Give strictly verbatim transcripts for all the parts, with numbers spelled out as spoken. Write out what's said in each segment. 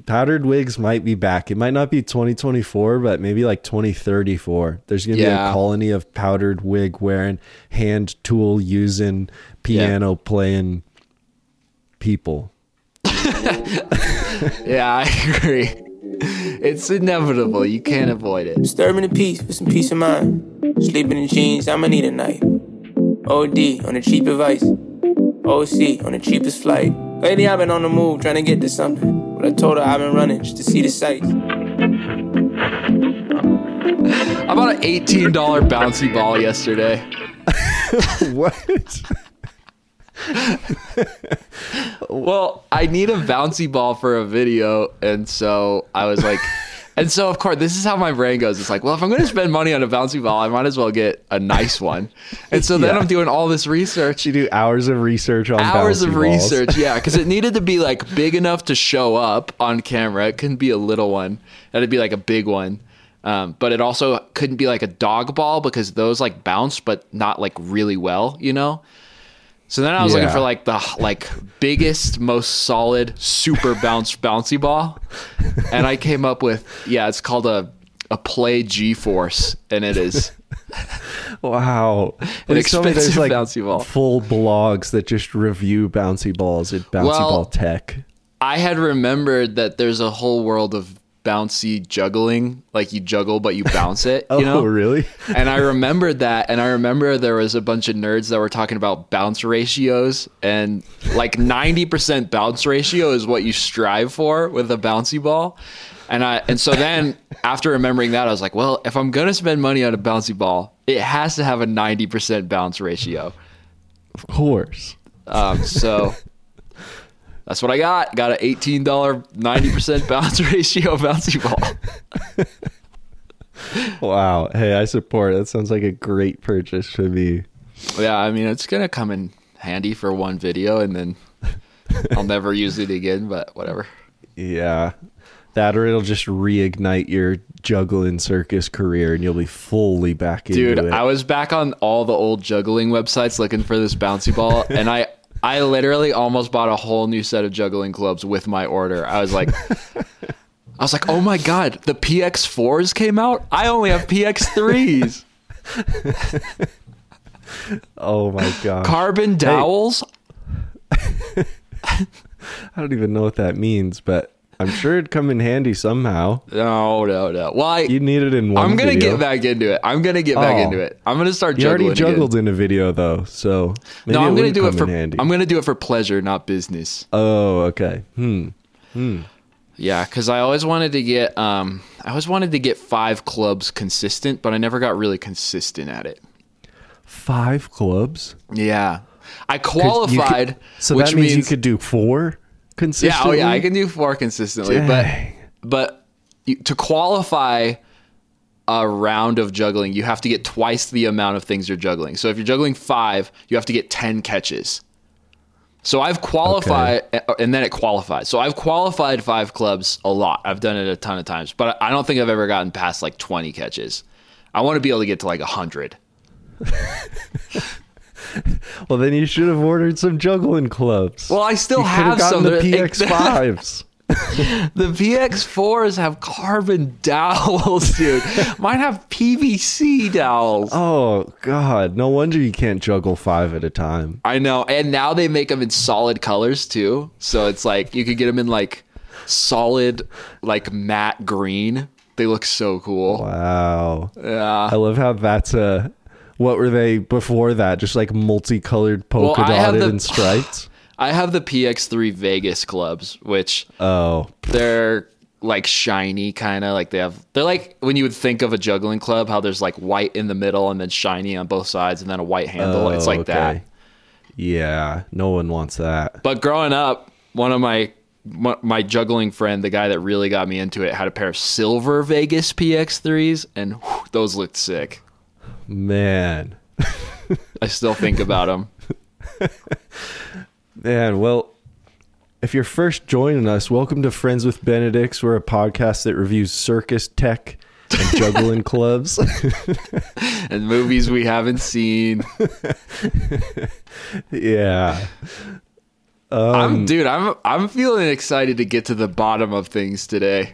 Powdered wigs might be back. It might not be twenty twenty-four, but maybe like twenty thirty-four. There's going to Yeah. be a colony of powdered wig wearing, hand tool using, piano playing people. Yeah, I agree. It's inevitable. You can't avoid it. Disturbing the peace for some peace of mind. Sleeping in jeans, I'ma need a night. O D on the cheap advice. O C on the cheapest flight. Lately I've been on the move trying to get to something. But I told her I've been running just to see the sights. I bought an eighteen dollars bouncy ball yesterday. What? Well, I need a bouncy ball for a video, and so I was like, and so of course, this is how my brain goes. It's like, well, if I'm going to spend money on a bouncy ball, I might as well get a nice one. And so then Yeah. I'm doing all this research. You do hours of research on Hours bouncy of balls. research, yeah, because it needed to be like big enough to show up on camera. It couldn't be a little one. It had to be like a big one. Um, but it also couldn't be like a dog ball because those like bounce, but not like really well, you know? So then I was Yeah. looking for like the like biggest, most solid, super bounce bouncy ball, and I came up with yeah, it's called a a Play G-Force, and it is Wow. an Please tell me expensive there's like bouncy ball. full blogs that just review bouncy balls at Bouncy Well, Ball Tech. I had remembered that there's a whole world of bouncy juggling, like you juggle but you bounce it, you Oh, know? really? And I remembered that, and I remember there was a bunch of nerds that were talking about bounce ratios, and like ninety percent bounce ratio is what you strive for with a bouncy ball. And I and so then after remembering that, I was like, well, if I'm gonna spend money on a bouncy ball, it has to have a ninety percent bounce ratio. Of course. Um, so that's what I got. Got an eighteen dollars ninety percent bounce ratio bouncy ball. Wow. Hey, I support. That sounds like a great purchase to me. Yeah, I mean, it's going to come in handy for one video, and then I'll never use it again, but whatever. Yeah. That or it'll just reignite your juggling circus career and you'll be fully back Dude, into it. I was back on all the old juggling websites looking for this bouncy ball, and I I literally almost bought a whole new set of juggling clubs with my order. I was like, I was like, oh my God, the P X fours came out? I only have P X threes. Oh my god. Carbon dowels? I don't even know what that means, but I'm sure it'd come in handy somehow. No, no, no. Well, I, You need it in one I'm gonna video. get back into it. I'm gonna get back Oh. into it. I'm gonna start You juggling. already juggled again. in a video though, so maybe No, I'm it gonna wouldn't do it come for. in handy. I'm gonna do it for pleasure, not business. Oh, okay. Hmm. Yeah, because I always wanted to get. Um, I always wanted to get five clubs consistent, but I never got really consistent at it. Five clubs? Yeah, I Could- you could- qualified, so which that means, means you could do four yeah. consistently? Oh yeah, I can do four consistently, Dang. but but you, to qualify a round of juggling, you have to get twice the amount of things you're juggling. So if you're juggling five, you have to get ten catches. So I've qualified, and then it qualifies. So I've qualified five clubs a lot. I've done it a ton of times, but I don't think I've ever gotten past like twenty catches. I want to be able to get to like one hundred. Well, then you should have ordered some juggling clubs. Well, I still you could have have gotten some. the They're- P X fives. The P X fours have carbon dowels, dude. Mine have P V C dowels. Oh god, no wonder you can't juggle five at a time. I know. And now they make them in solid colors too. So it's like you could get them in like solid, like matte green. They look so cool. Wow. Yeah. I love how that's a. What were they before that? Just like multicolored, polka Well, I have dotted, the- and striped. I have the P X three Vegas clubs, which Oh, they're like shiny kind of like they have they're like when you would think of a juggling club, how there's like white in the middle and then shiny on both sides and then a white handle. oh, It's like okay. that. Yeah, no one wants that. But growing up, one of my my juggling friend, the guy that really got me into it, had a pair of silver Vegas P X threes, and whew, those looked sick. Man. I still think about them. Man, well, if you're first joining us, welcome to Friends with Benedicts. We're a podcast that reviews circus, tech, and juggling clubs. And movies we haven't seen. Yeah. I'm dude, I'm I'm feeling excited to get to the bottom of things today.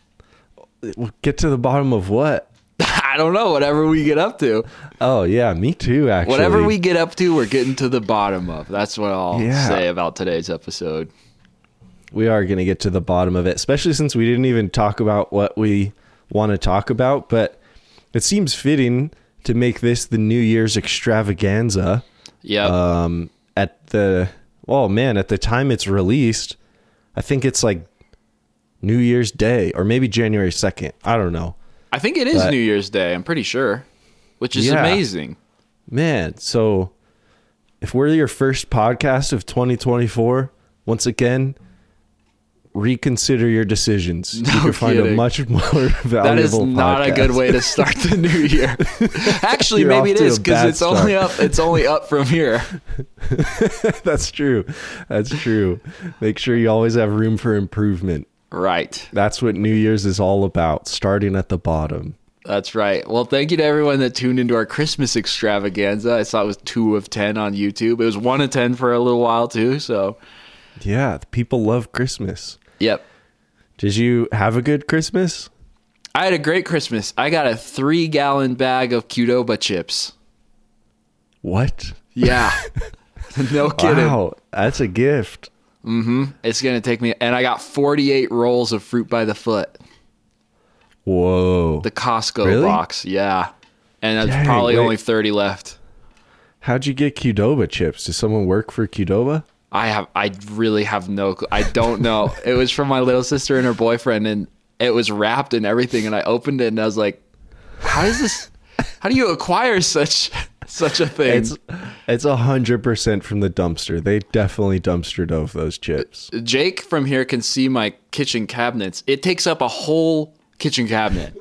Get to the bottom of what? I don't know, whatever we get up to. Oh yeah, me too, actually. Whatever we get up to, we're getting to the bottom of. That's what I'll Yeah. say about today's episode. We are going to get to the bottom of it, especially since we didn't even talk about what we want to talk about, but it seems fitting to make this the New Year's extravaganza. Yep. Um, at the, oh man, at the time it's released, I think it's like New Year's Day or maybe January second. I don't know. I think it is but- New Year's Day, I'm pretty sure, which is Yeah. amazing. Man, so if we're your first podcast of twenty twenty-four, once again, reconsider your decisions. No you can find a kidding. much more valuable That is not podcast. a good way to start the new year. Actually, You're maybe off it to is a because bad it's only start. up. It's only up from here. That's true. That's true. Make sure you always have room for improvement. Right. That's what New Year's is all about, starting at the bottom. That's right. Well, thank you to everyone that tuned into our Christmas extravaganza. I saw it was two of ten on YouTube. It was one of ten for a little while too. So, Yeah, people love Christmas. yep. Did you have a good Christmas? I had a great Christmas. I got a three gallon bag of Qdoba chips. What? Yeah. No kidding. Wow, that's a gift. It's going to take me, and I got forty-eight rolls of Fruit by the Foot. Whoa. The Costco Really? box. Yeah. And there's Dang, probably wait. only thirty left. How'd you get Qdoba chips? Does someone work for Qdoba? I have, I really have no, cl- I don't know. It was from my little sister and her boyfriend, and it was wrapped and everything. And I opened it and I was like, how does this, how do you acquire such, such a thing? It's it's a hundred percent from the dumpster. They definitely dumpster dove those chips. Jake from here can see my kitchen cabinets. It takes up a whole kitchen cabinet.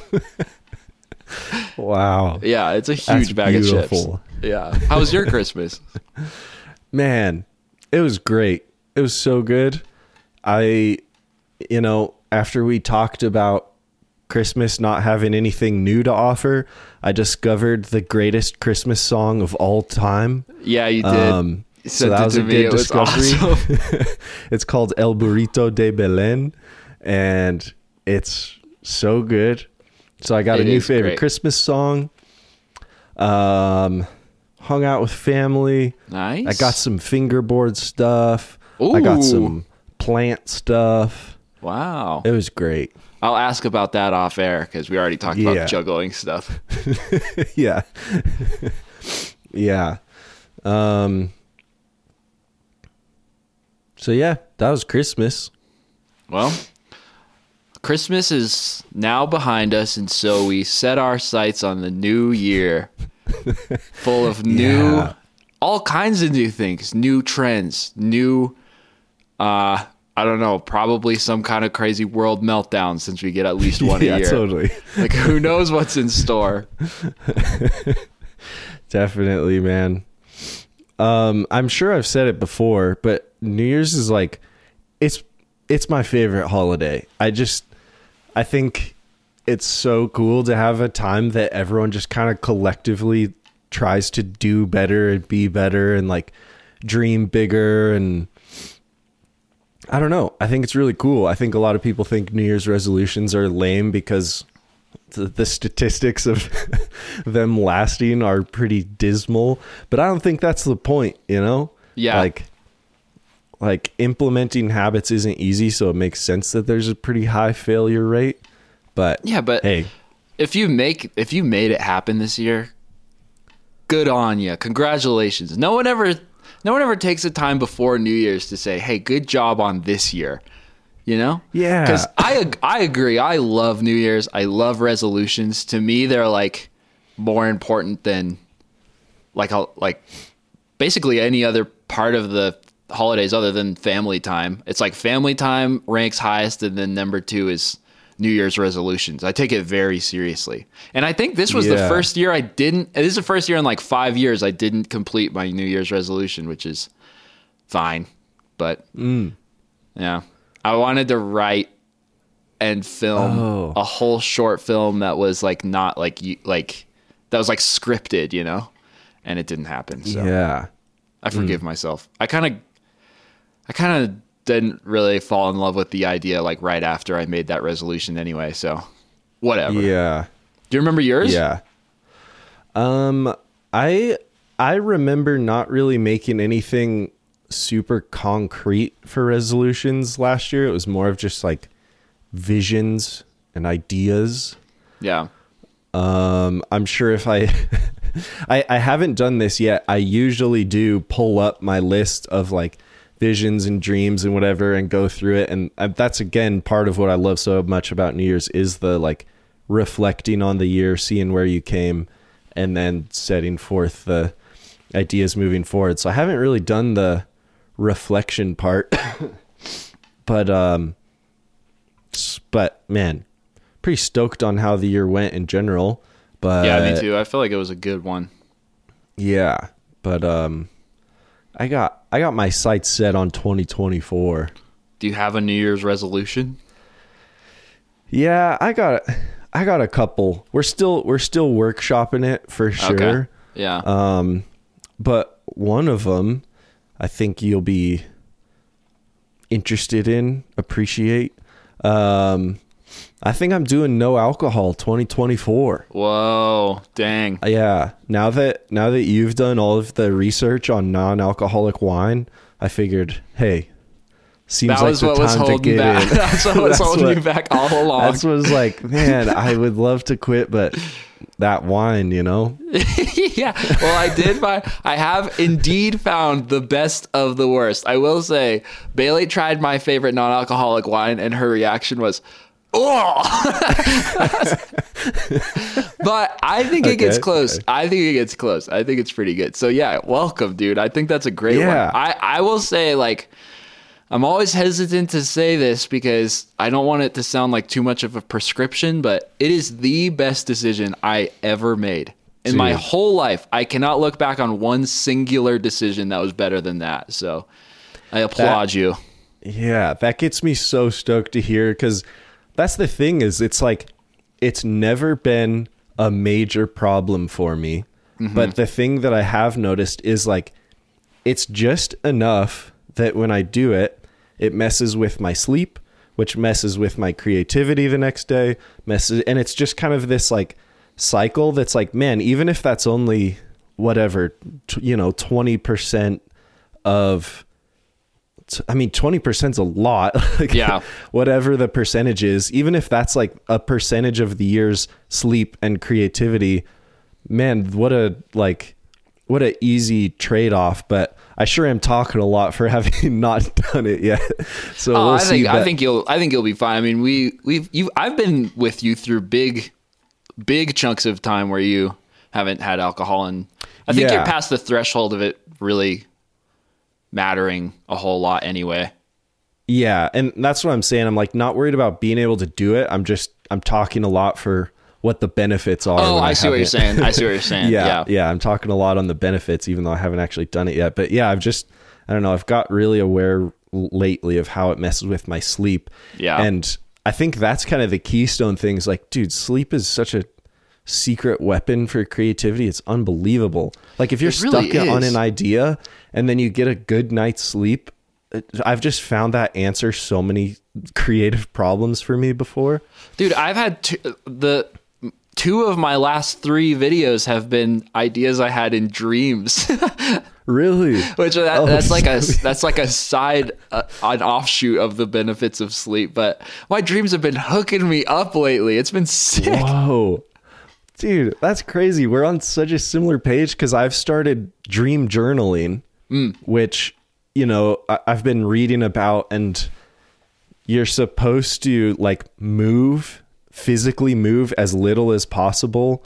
Wow. Yeah, it's a huge That's bag of beautiful. chips. Yeah. How was your Christmas? Man, it was great. It was so good. I, you know, after we talked about Christmas not having anything new to offer, I discovered the greatest Christmas song of all time. Yeah, you did. Um, You so sent that it was to a me. good It was discovery. awesome. It's called El Burrito de Belén, and it's so good. So I got It a new is favorite great. Christmas song. Um, hung out with family. Nice. I got some fingerboard stuff. I got Ooh. some plant stuff. Wow. It was great. I'll ask about that off air because we already talked Yeah. about juggling stuff. Yeah. Yeah. Um, so yeah, that was Christmas. Well, Christmas is now behind us, and so we set our sights on the new year, full of new, Yeah. all kinds of new things, new trends, new, uh, I don't know, probably some kind of crazy world meltdown since we get at least one yeah, a year. totally. Like, who knows what's in store? Definitely, man. Um, I'm sure I've said it before, but New Year's is like, it's, it's my favorite holiday. I just, I think it's so cool to have a time that everyone just kind of collectively tries to do better and be better and like dream bigger. And I don't know. I think it's really cool. I think a lot of people think New Year's resolutions are lame because the, the statistics of them lasting are pretty dismal, but I don't think that's the point, you know? Yeah. Like, like implementing habits isn't easy, so it makes sense that there's a pretty high failure rate. But Yeah, but hey, if you make if you made it happen this year, good on you. Congratulations. No one ever no one ever takes the time before New Year's to say, "Hey, good job on this year." You know? Yeah. Cuz I ag- I agree. I love New Year's. I love resolutions. To me, they're like more important than like a, like basically any other part of the holidays other than family time. It's like family time ranks highest, and then number two is New Year's resolutions. I take it very seriously. And I think this was the Yeah. first year I didn't, this is the first year in like five years I didn't complete my New Year's resolution, which is fine. But yeah, I wanted to write and film Oh. a whole short film that was like not like you like that was like scripted, you know, and it didn't happen. So yeah. I forgive myself. I kind of I kind of didn't really fall in love with the idea like right after I made that resolution anyway. So whatever. Yeah. Do you remember yours? Yeah. Um, I I remember not really making anything super concrete for resolutions last year. It was more of just like visions and ideas. Yeah. Um, I'm sure if I, I, I haven't done this yet. I usually do pull up my list of like visions and dreams and whatever and go through it. And that's again, part of what I love so much about New Year's is the like reflecting on the year, seeing where you came, and then setting forth the ideas moving forward. So I haven't really done the reflection part, but, um, but man, pretty stoked on how the year went in general. But yeah, me too. I feel like it was a good one. Yeah, but um, I got I got my sights set on twenty twenty-four. Do you have a New Year's resolution? Yeah, I got I got a couple. We're still we're still workshopping it for sure. Okay. Yeah. Um, but one of them, I think you'll be interested in, appreciate. Um, I think I'm doing no alcohol twenty twenty-four. Whoa, dang. Yeah. Now that now that you've done all of the research on non-alcoholic wine, I figured, hey, seems that like was the what time was to holding get back. in. That's what was That's holding what- you back all along. That's what was like, man, I would love to quit, but that wine, you know? Yeah. Well, I did find, I have indeed found the best of the worst. I will say, Bailey tried my favorite non-alcoholic wine, and her reaction was, oh. But I think it gets Okay, close. okay. I think it gets close. I think it's pretty good. So yeah, welcome, dude. I think that's a great Yeah. one. I, I will say, like, I'm always hesitant to say this because I don't want it to sound like too much of a prescription, but it is the best decision I ever made. In my Dude. whole life, I cannot look back on one singular decision that was better than that. So I applaud That- you. Yeah, that gets me so stoked to hear, because that's the thing is it's like it's never been a major problem for me. Mm-hmm. But the thing that I have noticed is like it's just enough that when I do it, it messes with my sleep, which messes with my creativity the next day, messes, and it's just kind of this like cycle that's like, man, even if that's only whatever, t- you know, twenty percent of, t- I mean, twenty percent is a lot. Like, Yeah. whatever the percentage is, even if that's like a percentage of the year's sleep and creativity, man, what a, like, what a easy trade-off. But I sure am talking a lot for having not done it yet. So Oh, we'll I see. think I but- think you'll I think you'll be fine. I mean, we we've you I've been with you through big big chunks of time where you haven't had alcohol, and I think Yeah. you're past the threshold of it really mattering a whole lot anyway. Yeah, and that's what I'm saying. I'm like not worried about being able to do it. I'm just I'm talking a lot for what the benefits are. Oh, when I see what you're haven't- saying. I see what you're saying. yeah, yeah. yeah, I'm talking a lot on the benefits, even though I haven't actually done it yet. But yeah, I've just I don't know. I've got really aware l- lately of how it messes with my sleep. Yeah. and I think that's kind of the keystone thing. Is like, dude, sleep is such a secret weapon for creativity. It's unbelievable. Like if you're It really stuck on is. an idea and then you get a good night's sleep, I've just found that answer so many creative problems for me before. Dude, I've had two, the two of my last three videos have been ideas I had in dreams. Really? Which that, Oh, that's like a sweet. that's like a side uh, an offshoot of the benefits of sleep. But my dreams have been hooking me up lately. It's been sick. Whoa. Dude, that's crazy. We're on such a similar page because I've started dream journaling, which, you know, I- I've been reading about, and you're supposed to like move, physically move as little as possible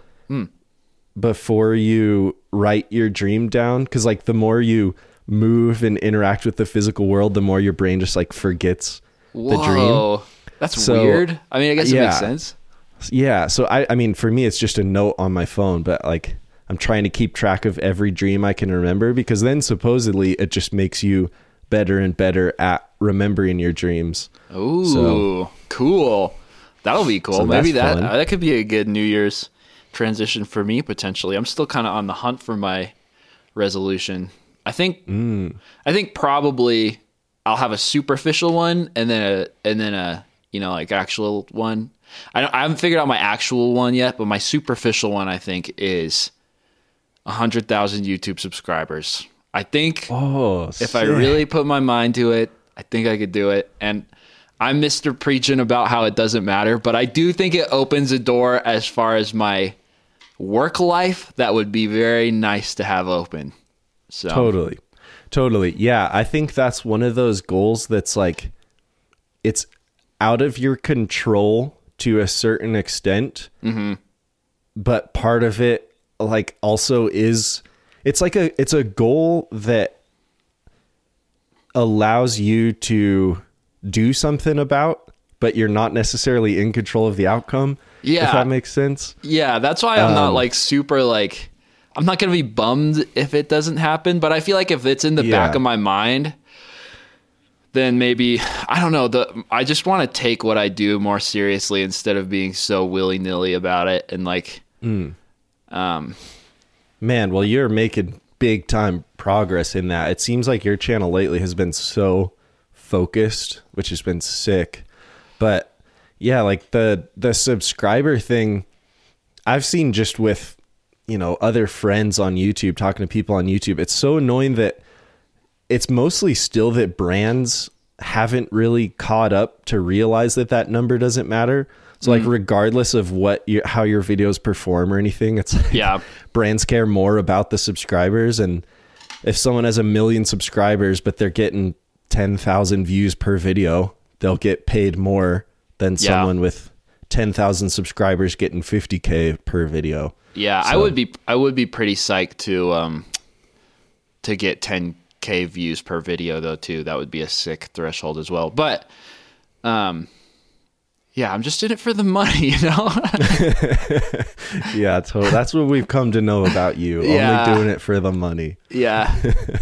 before you write your dream down. Cause like the more you move and interact with the physical world, the more your brain just like forgets the dream. Whoa, that's So, weird. I mean, I guess it yeah. makes sense. Yeah. So I, I mean, for me, it's just a note on my phone, but like I'm trying to keep track of every dream I can remember, because then supposedly it just makes you better and better at remembering your dreams. Ooh, So- cool. That'll be cool. So Maybe that's that fun. uh, that could be a good New Year's transition for me potentially. I'm still kind of on the hunt for my resolution. I think Mm. I think probably I'll have a superficial one and then a and then a you know like actual one. I don't, I haven't figured out my actual one yet, but my superficial one I think is a hundred thousand YouTube subscribers. I think Oh, if sick. I really put my mind to it, I think I could do it. And I'm Mister Preaching about how it doesn't matter, but I do think it opens a door as far as my work life that would be very nice to have open. So Totally. Totally. Yeah. I think that's one of those goals that's like, it's out of your control to a certain extent. Mm-hmm. But part of it, like, also is, it's like a, it's a goal that allows you to do something about, but you're not necessarily in control of the outcome. Yeah. If that makes sense. Yeah, that's why I'm not Um, like super like I'm not going to be bummed if it doesn't happen, but I feel like if it's in the Yeah. back of my mind, then maybe I don't know, the I just want to take what I do more seriously instead of being so willy-nilly about it and like um Man, well, you're making big time progress in that. It seems like your channel lately has been so focused, which has been sick. But yeah, like the the subscriber thing, I've seen just with, you know, other friends on YouTube, talking to people on YouTube. It's so annoying that it's mostly still that brands haven't really caught up to realize that that number doesn't matter. So like, regardless of what you, how your videos perform or anything, it's like Yeah. brands care more about the subscribers. And if someone has a million subscribers, but they're getting ten thousand views per video, they'll get paid more than Yeah. someone with ten thousand subscribers getting fifty K per video. yeah, I So- would be I would be pretty psyched to um to get ten K views per video though too. That would be a sick threshold as well. But um yeah, I'm just in it for the money, you know? Yeah, totally. That's what we've come to know about you. Yeah. Only doing it for the money. Yeah.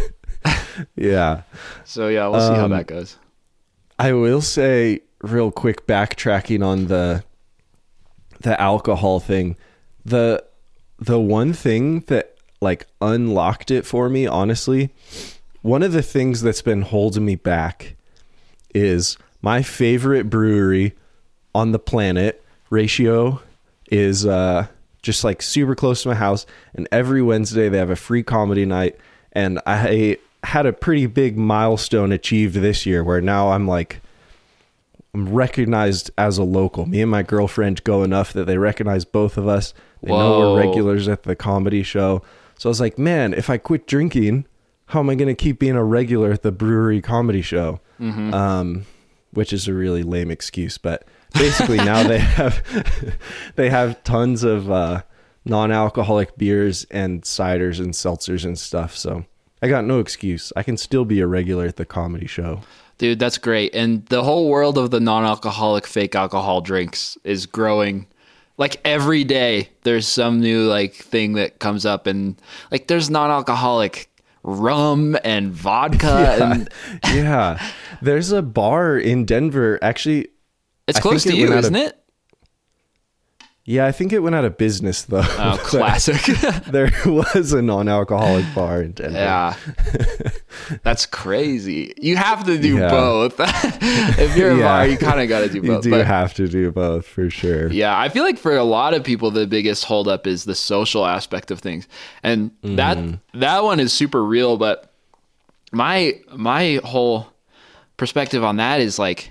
Yeah. So yeah, we'll see how Um, that goes. I will say real quick, backtracking on the the alcohol thing. The the one thing that like unlocked it for me, honestly, one of the things that's been holding me back is my favorite brewery on the planet, Ratio, is uh just like super close to my house, and every Wednesday they have a free comedy night, and I had a pretty big milestone achieved this year where now I'm like I'm recognized as a local. Me and my girlfriend go enough that they recognize both of us. They know Whoa. we're regulars at the comedy show. So I was like, man, if I quit drinking, how am I going to keep being a regular at the brewery comedy show? Mm-hmm. Um, which is a really lame excuse, but basically now they have they have tons of uh, non-alcoholic beers and ciders and seltzers and stuff. So I got no excuse. I can still be a regular at the comedy show. Dude, that's great. And the whole world of the non-alcoholic fake alcohol drinks is growing. Like every day there's some new like thing that comes up, and like there's non-alcoholic rum and vodka and Yeah. There's a bar in Denver. Actually, it's I close think to it you, went out isn't of- it? yeah, I think it went out of business though. Oh, classic. There was a non-alcoholic bar in Denver. Yeah. That's crazy. You have to do Yeah. both. If you're a Yeah. bar, you kind of got to do You both. do But have to do both for sure. yeah, I feel like for a lot of people, the biggest holdup is the social aspect of things, and that that one is super real. But my my whole perspective on that is like,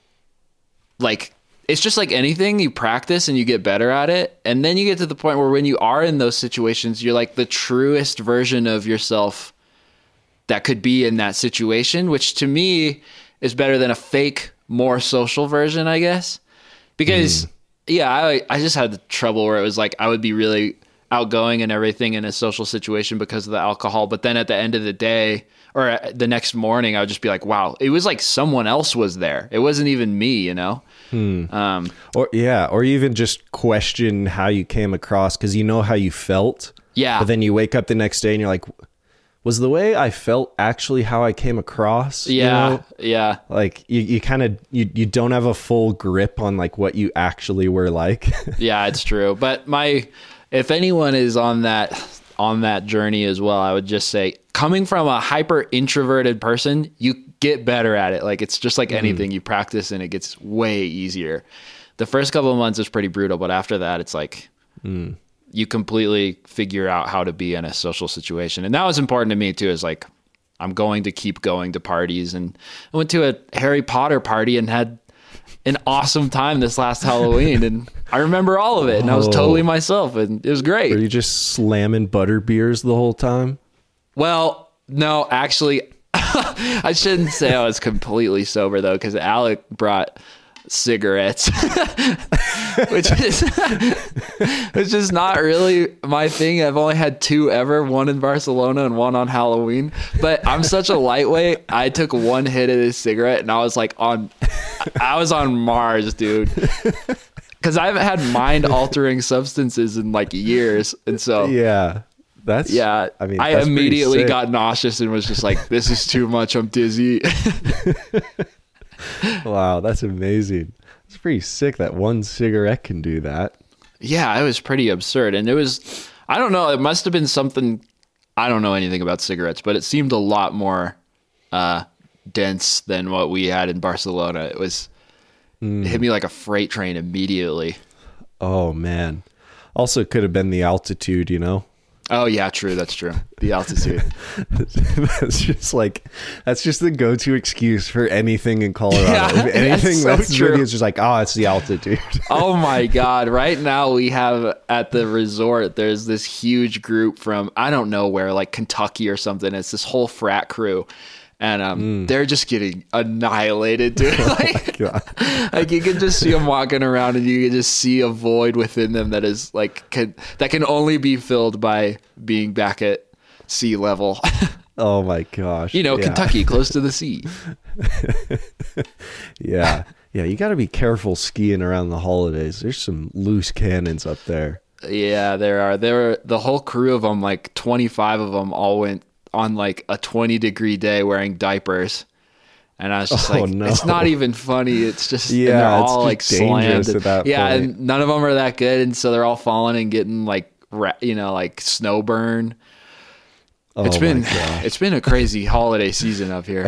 like it's just like anything, you practice and you get better at it, and then you get to the point where when you are in those situations, you're like the truest version of yourself that could be in that situation, which to me is better than a fake, more social version, I guess. Because yeah, I I just had the trouble where it was like I would be really outgoing and everything in a social situation because of the alcohol, but then at the end of the day or the next morning, I would just be like, wow, it was like someone else was there. It wasn't even me, you know? Um, Or yeah, or even just question how you came across because you know how you felt. Yeah. But then you wake up the next day and you're like, was the way I felt actually how I came across? You yeah, know? yeah. Like you, you kind of you, you don't have a full grip on like what you actually were like. Yeah, it's true. But my, if anyone is on that on that journey as well, I would just say, coming from a hyper introverted person, you get better at it. Like, it's just like anything, you practice and it gets way easier. The first couple of months is pretty brutal, but after that, it's like mm. you completely figure out how to be in a social situation. And that was important to me too, is like, I'm going to keep going to parties. And I went to a Harry Potter party and had an awesome time this last Halloween. And I remember all of it. And I was totally myself. And it was great. Were you just slamming butter beers the whole time? Well, no, actually, I shouldn't say I was completely sober, though, because Alec brought cigarettes, which is which is not really my thing. I've only had two ever, one in Barcelona and one on Halloween. But I'm such a lightweight. I took one hit of this cigarette and I was like on, I was on Mars, dude. Because I haven't had mind altering substances in like years, and so yeah. That's yeah. I mean, I immediately got nauseous and was just like, "This is too much. I'm dizzy." Wow, that's amazing. It's pretty sick that one cigarette can do that. Yeah, it was pretty absurd, and it was. I don't know. It must have been something. I don't know anything about cigarettes, but it seemed a lot more uh, dense than what we had in Barcelona. It was. Mm. It hit me like a freight train immediately. Oh man! Also, could have been the altitude, you know. Oh yeah, true. That's true. The altitude. That's just like, that's just the go-to excuse for anything in Colorado. Yeah, if anything that's, so that's it's just like, oh, it's the altitude. Oh my God. Right now we have at the resort, there's this huge group from, I don't know where, like Kentucky or something. It's this whole frat crew. And um, mm. they're just getting annihilated, dude. Like, oh like you can just see them walking around, and you can just see a void within them that is like can, that can only be filled by being back at sea level. Oh my gosh! You know, yeah. Kentucky, close to the sea. Yeah, yeah. You got to be careful skiing around the holidays. There's some loose cannons up there. Yeah, there are. There were the whole crew of them, like twenty-five of them, all went on like a twenty degree day wearing diapers, and I was just oh, like, no. It's not even funny. It's just yeah, and they're it's all like slammed. At that yeah, point. And none of them are that good, and so they're all falling and getting like you know like snow burn. Oh, it's been my it's been a crazy holiday season up here.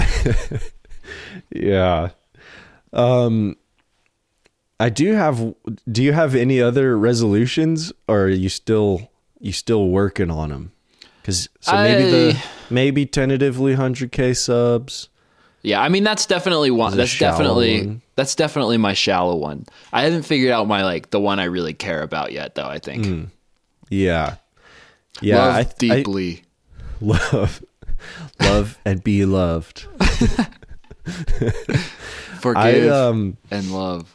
Yeah. Um, I do have. Do you have any other resolutions, or are you still you still working on them? Because so maybe I, the maybe tentatively one hundred K subs. Yeah, I mean that's definitely one. That's definitely one. That's definitely my shallow one. I haven't figured out my like the one I really care about yet, though. I think. Mm. Yeah. Yeah. Love I, deeply. I, love, love, and be loved. Forgive I, um, and love.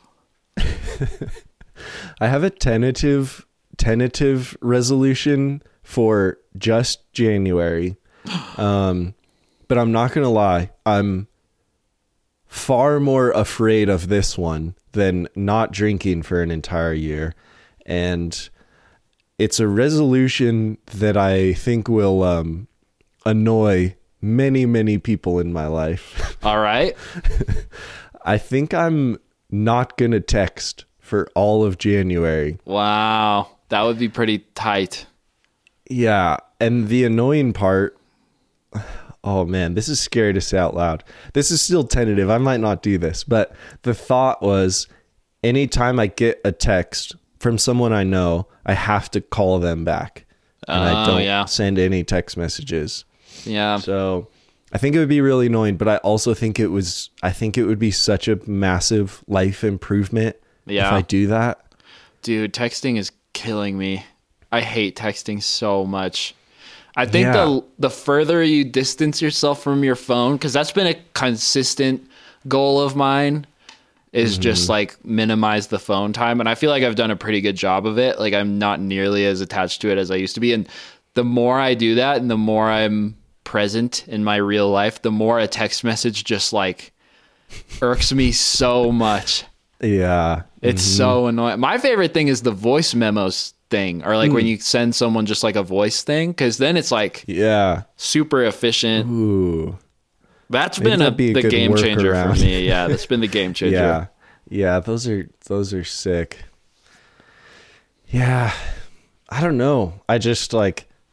I have a tentative tentative resolution for just January. Um, but I'm not going to lie. I'm far more afraid of this one than not drinking for an entire year. And it's a resolution that I think will um, annoy many, many people in my life. All right. I think I'm not going to text for all of January. Wow. That would be pretty tight. Yeah. And the annoying part, oh man, this is scary to say out loud. This is still tentative. I might not do this, but the thought was anytime I get a text from someone I know, I have to call them back. And oh, I don't yeah. send any text messages. Yeah. So I think it would be really annoying, but I also think it was, I think it would be such a massive life improvement yeah. if I do that. Dude, texting is killing me. I hate texting so much. I think Yeah. the the further you distance yourself from your phone, because that's been a consistent goal of mine, is Mm-hmm. just like minimize the phone time. And I feel like I've done a pretty good job of it. Like I'm not nearly as attached to it as I used to be. And the more I do that and the more I'm present in my real life, the more a text message just like irks me so much. Yeah. It's Mhm. so annoying. My favorite thing is the voice memos thing, or like Mm. when you send someone just like a voice thing, because then it's like Yeah. super efficient. Ooh. That's Maybe been a, that'd be a the good game changer workaround. for me. Yeah, that's been the game changer. Yeah. Yeah, those are those are sick. Yeah. I don't know. I just like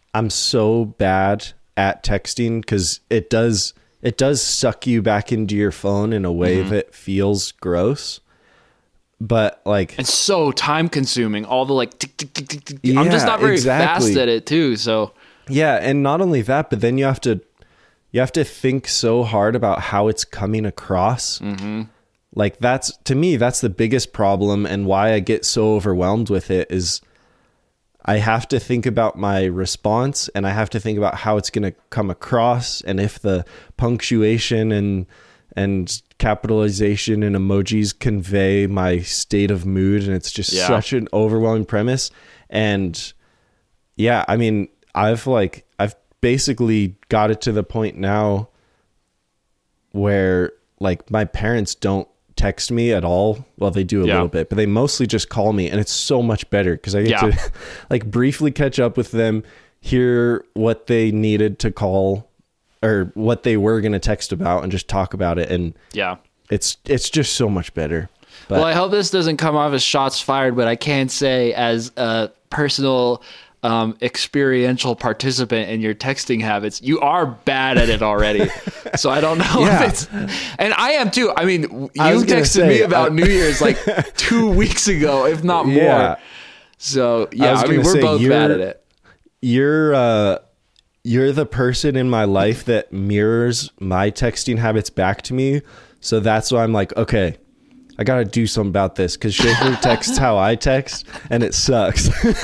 I'm so bad at texting because it does it does suck you back into your phone in a way mm-hmm. that feels gross. But like, it's so time consuming. All the like, tick, tick, tick, tick, tick. Yeah, I'm just not very exactly. fast at it too. So yeah, and not only that, but then you have to you have to think so hard about how it's coming across. Mm-hmm. Like that's, to me, that's the biggest problem, and why I get so overwhelmed with it is I have to think about my response, and I have to think about how it's going to come across, and if the punctuation and and capitalization and emojis convey my state of mood, and it's just yeah. such an overwhelming premise. And yeah, I mean, I've like I've basically got it to the point now where like my parents don't text me at all. Well, they do a yeah. little bit, but they mostly just call me, and it's so much better because I get yeah. to like briefly catch up with them, hear what they needed to call or what they were going to text about, and just talk about it. And yeah, it's it's just so much better. But, well, I hope this doesn't come off as shots fired, but I can say as a personal um, experiential participant in your texting habits, you are bad at it already. So I don't know yeah. if it's, and I am too. I mean, you I texted say, me about I, New Year's like two weeks ago, if not more. Yeah. So yeah, I, I mean, we're both bad at it. You're, uh, you're the person in my life that mirrors my texting habits back to me. So that's why I'm like, okay, I got to do something about this, because Schaefer texts how I text, and it sucks.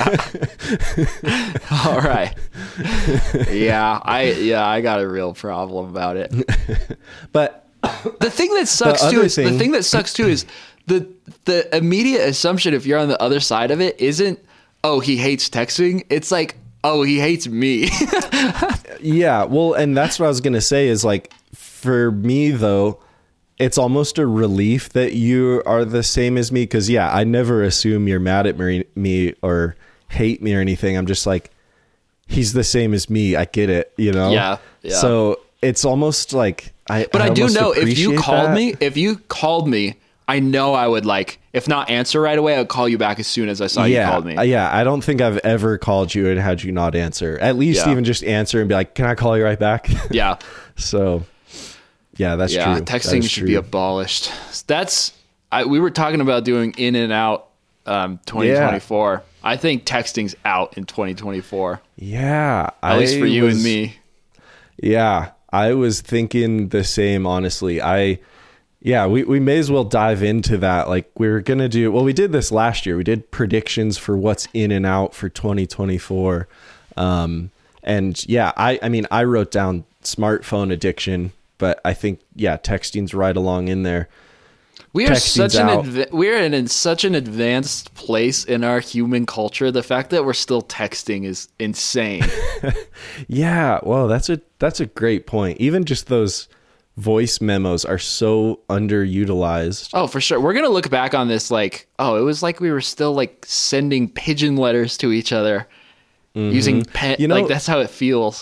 All right. Yeah, I yeah, I got a real problem about it. But the thing that sucks too is thing, the thing that sucks too is the the immediate assumption, if you're on the other side of it, isn't, oh, he hates texting. It's like, oh, he hates me. Yeah, well, and that's what I was gonna say is like, for me though, it's almost a relief that you are the same as me, because yeah, I never assume you're mad at me, me or hate me or anything. I'm just like, he's the same as me. I get it, you know? Yeah. yeah. So it's almost like I. But I, I do know if you called that. me, if you called me, I know I would like, if not answer right away, I'd call you back as soon as I saw yeah, you called me. Yeah, I don't think I've ever called you and had you not answer. At least yeah. even just answer and be like, "Can I call you right back?" Yeah. So. Yeah, that's yeah, true. Texting should true. be abolished. That's I, we were talking about doing in and out um, twenty twenty-four. Yeah. I think texting's out in twenty twenty-four. Yeah, at I least for you was, and me. Yeah, I was thinking the same. Honestly, I yeah, we we may as well dive into that. Like we we're gonna do. Well, we did this last year. We did predictions for what's in and out for twenty twenty-four. Um, and yeah, I I mean I wrote down smartphone addiction. But I think, yeah, texting's right along in there. We are texting's such an adva- we're in, in such an advanced place in our human culture. The fact that we're still texting is insane. Yeah, well, that's a that's a great point. Even just those voice memos are so underutilized. Oh, for sure. We're gonna look back on this like, oh, it was like we were still like sending pigeon letters to each other mm-hmm. using pen. You know, like that's how it feels.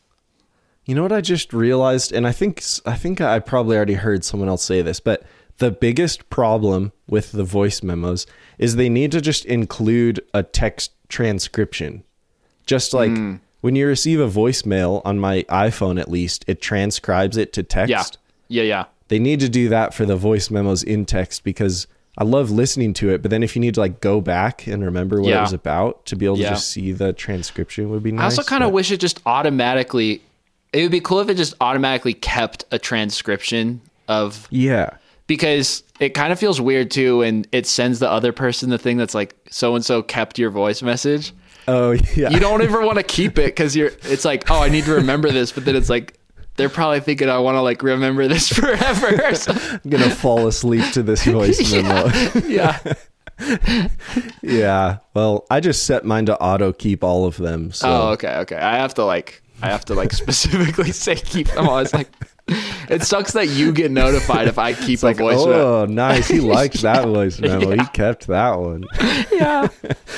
You know what I just realized, and I think I think I probably already heard someone else say this, but the biggest problem with the voice memos is they need to just include a text transcription. Just like mm. when you receive a voicemail on my iPhone, at least, it transcribes it to text. Yeah, yeah, yeah. They need to do that for the voice memos in text, because I love listening to it, but then if you need to like go back and remember what yeah. it was about to be able to yeah. just see the transcription would be nice. I also kind of but... wish it just automatically... It would be cool if it just automatically kept a transcription of... Yeah. Because it kind of feels weird too, and it sends the other person the thing that's like, so-and-so kept your voice message. Oh, yeah. You don't ever want to keep it because you're. It's like, oh, I need to remember this, but then it's like, they're probably thinking I want to like remember this forever. So. I'm going to fall asleep to this voice memo. Yeah. yeah. Yeah. Well, I just set mine to auto keep all of them. So. Oh, okay. Okay. I have to like... I have to like specifically say keep them all. It's like, it sucks that you get notified if I keep it's a like, voice oh, memo. Oh, nice. He likes that voice memo. Yeah. He kept that one. Yeah.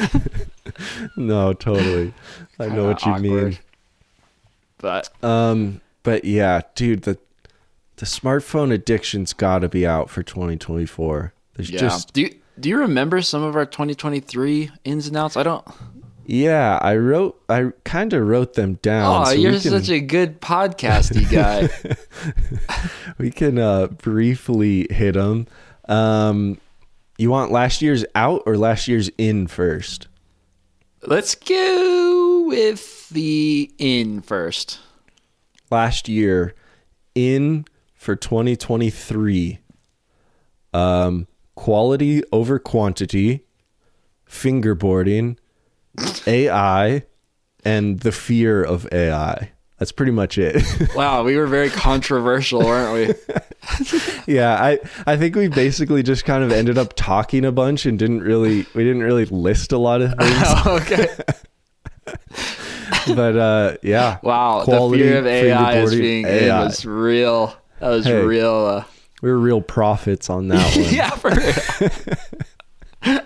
No, totally. I know what you awkward. mean. But um, but yeah, dude, the the smartphone addiction's got to be out for twenty twenty-four. There's yeah. just do you, do you remember some of our twenty twenty-three ins and outs? I don't. Yeah, I wrote. I kind of wrote them down. Oh, so you're we can, such a good podcasty guy. we can uh, briefly hit them. Um, you want last year's out or last year's in first? Let's go with the in first. Last year in for twenty twenty-three. Um, quality over quantity, fingerboarding, A I, and the fear of A I. That's pretty much it. Wow, we were very controversial, weren't we? Yeah, I, I think we basically just kind of ended up talking a bunch and didn't really we didn't really list a lot of things. Okay. But uh, yeah. Wow, Quality, the fear of A I as fingerboarding, being A I. in was real. That was Hey. real. Uh, We were real prophets on that one. yeah, for real.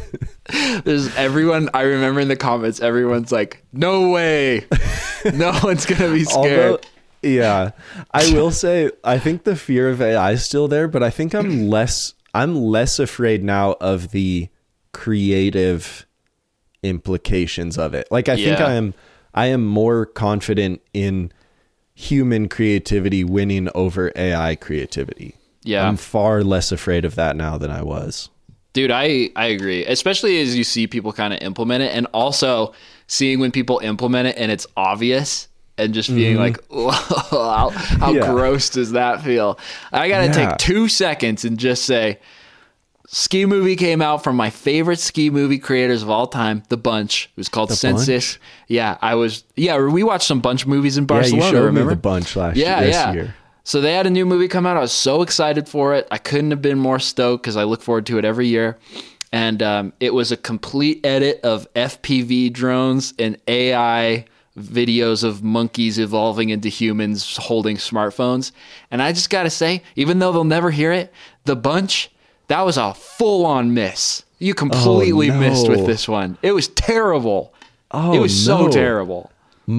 There's everyone. I remember in the comments, everyone's like, "No way, no one's gonna be scared." Although, yeah, I will say I think the fear of A I is still there, but I think I'm less I'm less afraid now of the creative implications of it. Like I think Yeah. I am I am more confident in human creativity winning over A I creativity. Yeah. I'm far less afraid of that now than I was. Dude, I, I agree. Especially as you see people kind of implement it, and also seeing when people implement it and it's obvious and just being like, "Whoa, how, how Yeah. gross does that feel?" I got to Yeah. take two seconds and just say, Ski Movie came out from my favorite ski movie creators of all time, The Bunch. It was called Census. Bunch? Yeah, I was, yeah, we watched some Bunch movies in Barcelona, yeah, you showed remember? me the bunch last Yeah, year, this yeah. year. So they had a new movie come out. I was so excited for it. I couldn't have been more stoked because I look forward to it every year. And um, it was a complete edit of F P V drones and A I videos of monkeys evolving into humans holding smartphones. And I just got to say, even though they'll never hear it, The Bunch, that was a full-on miss. You completely Oh, no. missed with this one. It was terrible. Oh, it was so no. terrible.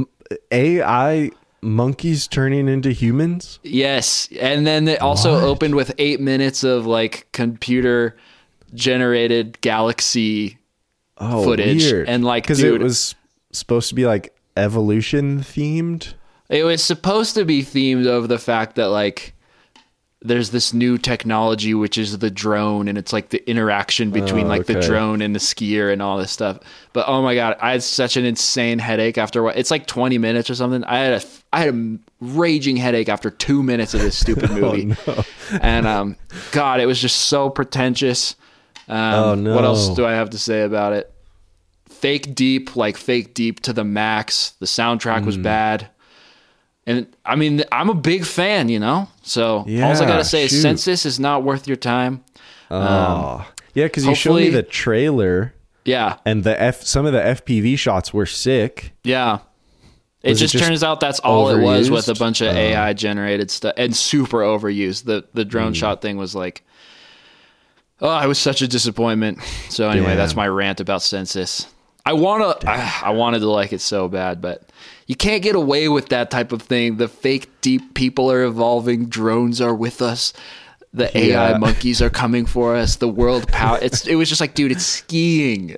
A I monkeys turning into humans? Yes, and then it also What? opened with eight minutes of like computer generated galaxy Oh, footage, weird. and like, because dude, it was supposed to be like evolution themed. it was supposed to be themed of the fact that like there's this new technology which is the drone, and it's like the interaction between Oh, like the okay. drone and the skier and all this stuff. But oh my god, I had such an insane headache after what it's like twenty minutes or something. I had a I had a raging headache after two minutes of this stupid movie. Oh, no. And um, God, it was just so pretentious. Um, Oh, no. What else do I have to say about it? Fake deep, like fake deep to the max. The soundtrack Hmm. was bad. And I mean, I'm a big fan, you know? So all I Yeah, got to say is shoot. Census is not worth your time. Oh, yeah, because you showed me hopefully- the trailer Yeah. and the F. Some of the F P V shots were sick. Yeah. It Was it just, just turns out that's all it was with a overused? bunch of A I generated stuff and super overused. The the drone shot thing was like, oh, it was such a disappointment. So anyway, Damn. that's my rant about Census. I wanna, I, I wanted to like it so bad, but you can't get away with that type of thing. The fake deep people are evolving. Drones are with us. The A I Yeah. monkeys are coming for us. The world power. It's it was just like, dude, it's skiing.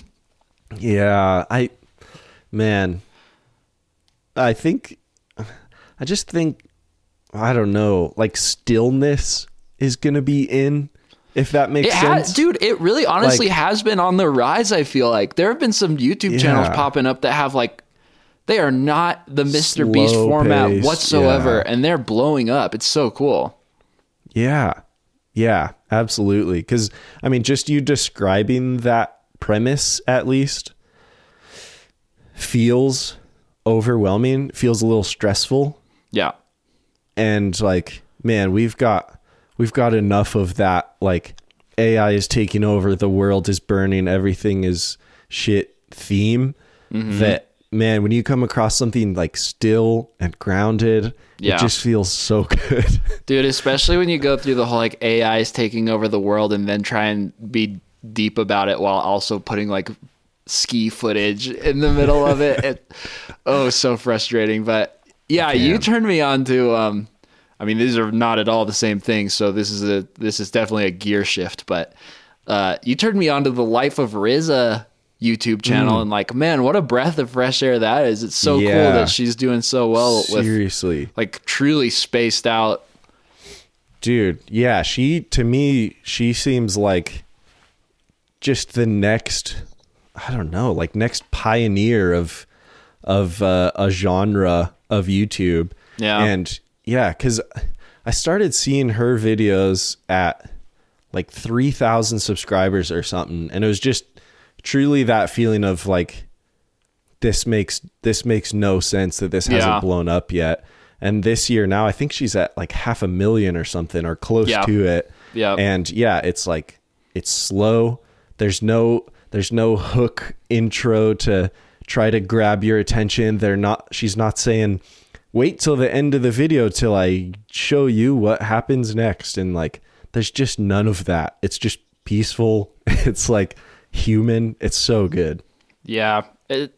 Yeah, I, man, I think, I just think, I don't know, like stillness is gonna be in, if that makes It sense. has, dude. It really, honestly, Like- has been on the rise. I feel like there have been some YouTube channels Yeah. popping up that have like, they are not the Mister Beast Slow format paced, whatsoever, yeah. and they're blowing up. It's so cool. Yeah. Yeah, absolutely. Because, I mean, just you describing that premise, at least, feels overwhelming, feels a little stressful. Yeah, And, like, man, we've got we've got enough of that. Like, A I is taking over, the world is burning, everything is shit theme. Mm-hmm. That, man, when you come across something, like, still and grounded, Yeah. it just feels so good. dude. Especially when you go through the whole like A I is taking over the world, and then try and be deep about it while also putting like ski footage in the middle of it. it oh, so frustrating. But yeah, you Damn. turned me on to. Um, I mean, these are not at all the same thing. So this is a this is definitely a gear shift. But uh, you turned me on to the Life of R Z A YouTube channel, Mm. and like, man, what a breath of fresh air that is. It's so Yeah. cool that she's doing so well with Seriously. like truly spaced out. Dude, yeah, she to me she seems like just the next, I don't know, like next pioneer of of uh, a genre of YouTube. Yeah. And yeah, cuz I started seeing her videos at like three thousand subscribers or something, and it was just truly that feeling of like this makes this makes no sense that this hasn't Yeah. blown up yet. And this year now, I think she's at like half a million or something, or close Yeah. to it. Yeah. And yeah, it's like it's slow. There's no there's no hook intro to try to grab your attention. They're not. She's not saying, "Wait till the end of the video till I show you what happens next." And like, there's just none of that. It's just peaceful. It's like human. It's so good. Yeah, it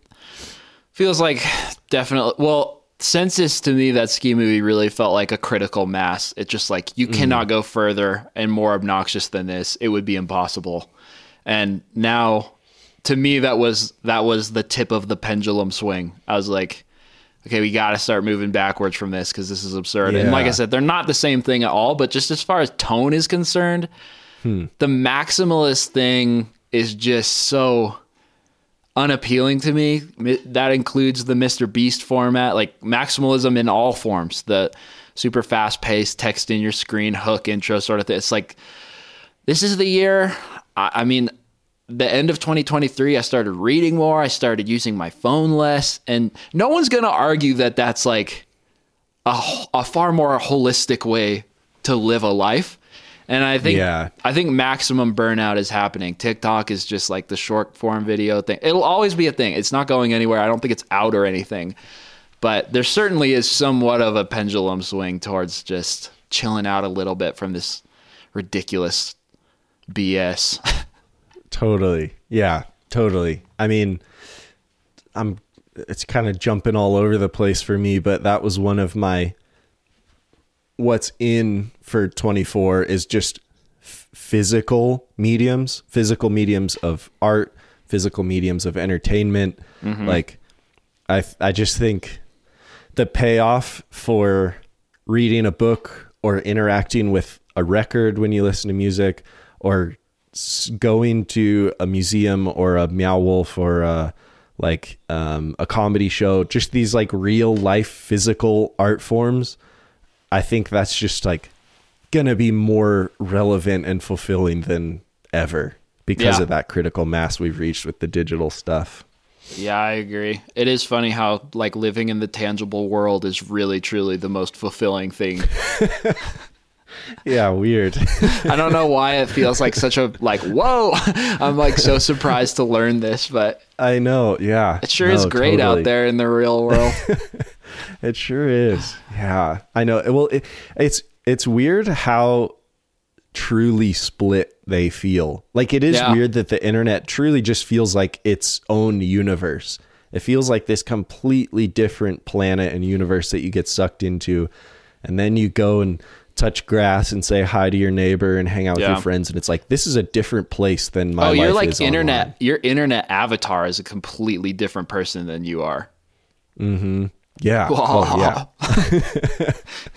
feels like definitely. Well, Census to me, that ski movie really felt like a critical mass. It's just like you cannot go further and more obnoxious than this. It would be impossible. And now, to me, that was that was the tip of the pendulum swing. I was like, okay, we got to start moving backwards from this because this is absurd. And like I Yeah. said, they're not the same thing at all. But just as far as tone is concerned, the maximalist thing is just so unappealing to me. Mi- That includes the Mister Beast format, like maximalism in all forms, the super fast paced text in your screen hook intro sort of thing. It's like, this is the year. I, I mean, the end of twenty twenty-three, I started reading more. I started using my phone less, and no one's going to argue that that's like a, a far more holistic way to live a life. And I think Yeah. I think maximum burnout is happening. TikTok is just like the short form video thing. It'll always be a thing. It's not going anywhere. I don't think it's out or anything. But there certainly is somewhat of a pendulum swing towards just chilling out a little bit from this ridiculous B S. Totally. Yeah, totally. I mean, I'm it's kind of jumping all over the place for me, but that was one of my what's in for twenty-four is just f- physical mediums, physical mediums of art, physical mediums of entertainment. Like I I just think the payoff for reading a book or interacting with a record when you listen to music, or s- going to a museum or a Meow Wolf or a, like um, a comedy show, just these like real life physical art forms. I think that's just like gonna be more relevant and fulfilling than ever because Yeah. of that critical mass we've reached with the digital stuff. Yeah, I agree. It is funny how like living in the tangible world is really truly the most fulfilling thing. Yeah, weird. I don't know why it feels like such a like whoa. I'm like so surprised to learn this, but I know. Yeah, it sure No, is great totally. out there in the real world. It sure is. Yeah, I know. Well, it, it's it's weird how truly split they feel. Like it is Yeah. weird that the internet truly just feels like its own universe. It feels like this completely different planet and universe that you get sucked into, and then you go and touch grass and say hi to your neighbor and hang out with Yeah. your friends, and it's like this is a different place than my Oh, life you're like is internet. online. Your internet avatar is a completely different person than you are. Yeah. Oh, yeah.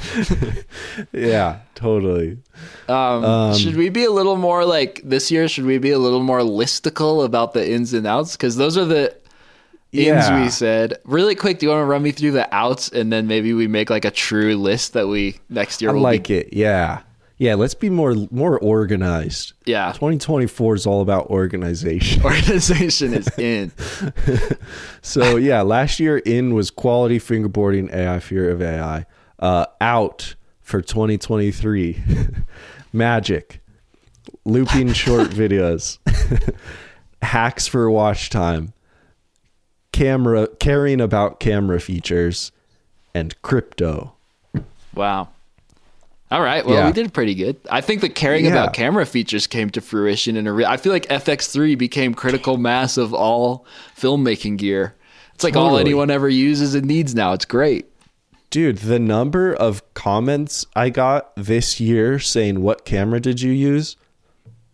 Yeah, totally. Um, should we be a little more like this year? Should we be a little more listicle about the ins and outs? Because those are the ins Yeah. we said. Really quick, do you want to run me through the outs, and then maybe we make like a true list that we next year I will like be, it. Yeah. Yeah, let's be more more organized. yeah. twenty twenty-four is all about organization. Organization is in. So yeah, last year in was quality fingerboarding, A I, fear of A I. Uh, out for twenty twenty-three, magic, looping short videos, hacks for watch time, camera, caring about camera features, and crypto. Wow. All right. Well, Yeah. we did pretty good. I think the caring Yeah. about camera features came to fruition in a real. I feel like F X three became critical mass of all filmmaking gear. It's like all Totally. anyone ever uses and needs now. It's great. Dude, the number of comments I got this year saying, "What camera did you use?"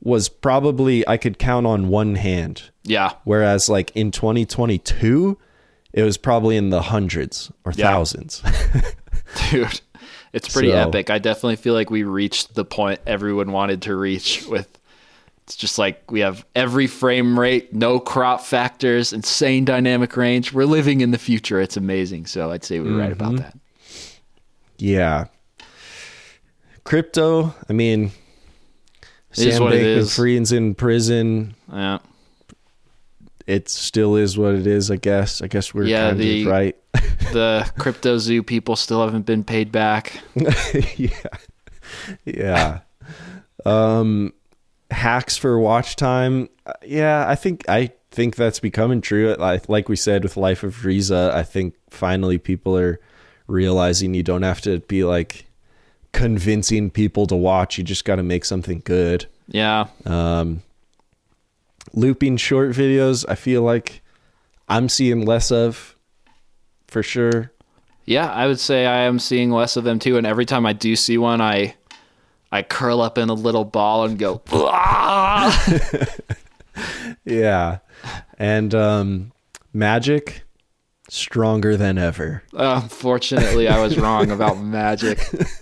was probably I could count on one hand. Yeah. Whereas like in twenty twenty-two, it was probably in the hundreds or Yeah. thousands. Dude, it's pretty So- epic. I definitely feel like we reached the point everyone wanted to reach with. It's just like we have every frame rate, no crop factors, insane dynamic range. We're living in the future. It's amazing. So I'd say we're right about that. Yeah. Crypto, I mean, It is Sam what it Bankman is. Fried's in prison. Yeah. It still is what it is, I guess. I guess we're Yeah, kind the- of right. The crypto zoo people still haven't been paid back. yeah. Yeah. Um, hacks for watch time. Uh, Yeah, I think I think that's becoming true. Like, like we said with Life of Riza, I think finally people are realizing you don't have to be like convincing people to watch. You just got to make something good. Yeah. Um, looping short videos, I feel like I'm seeing less of, for sure. Yeah, I would say I am seeing less of them too. And every time I do see one, I I curl up in a little ball and go, "Ah!" Yeah. And um, Magic, stronger than ever. Unfortunately, I was wrong about Magic.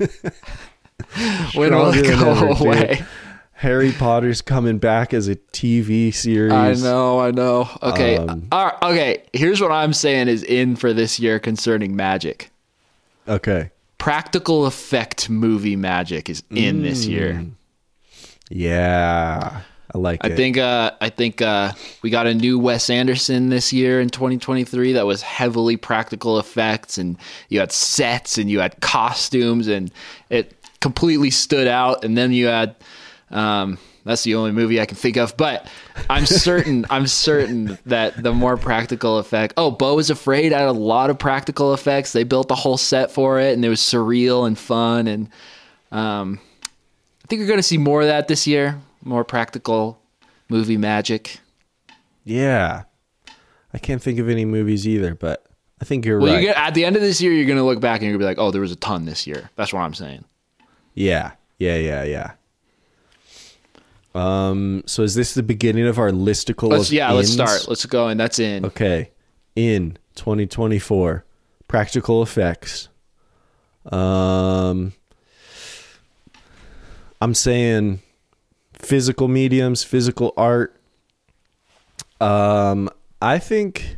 When will Stronger it than go ever, dude. away? Harry Potter's coming back as a T V series. I know, I know. Okay, Um, all right, okay. Here's what I'm saying is in for this year concerning Magic. Okay. Practical effect movie Magic is in this year. Yeah. I like I it. think uh, I think uh, we got a new Wes Anderson this year in twenty twenty-three that was heavily practical effects, and you had sets and you had costumes, and it completely stood out. And then you had um, that's the only movie I can think of, but I'm certain I'm certain that the more practical effect. Oh, Beau is Afraid had a lot of practical effects. They built a whole set for it, and it was surreal and fun. And um, I think we're going to see more of that this year. More practical movie magic. Yeah. I can't think of any movies either, but I think you're Well, right. you're gonna, at the end of this year, you're going to look back and you're going to be like, oh, there was a ton this year. That's what I'm saying. Yeah. Yeah, yeah, yeah. Um, so is this the beginning of our listicle Let's of yeah, let's ins? start. Let's go, and that's in. Okay. In twenty twenty-four, practical effects. Um, I'm saying physical mediums, physical art. Um, I think,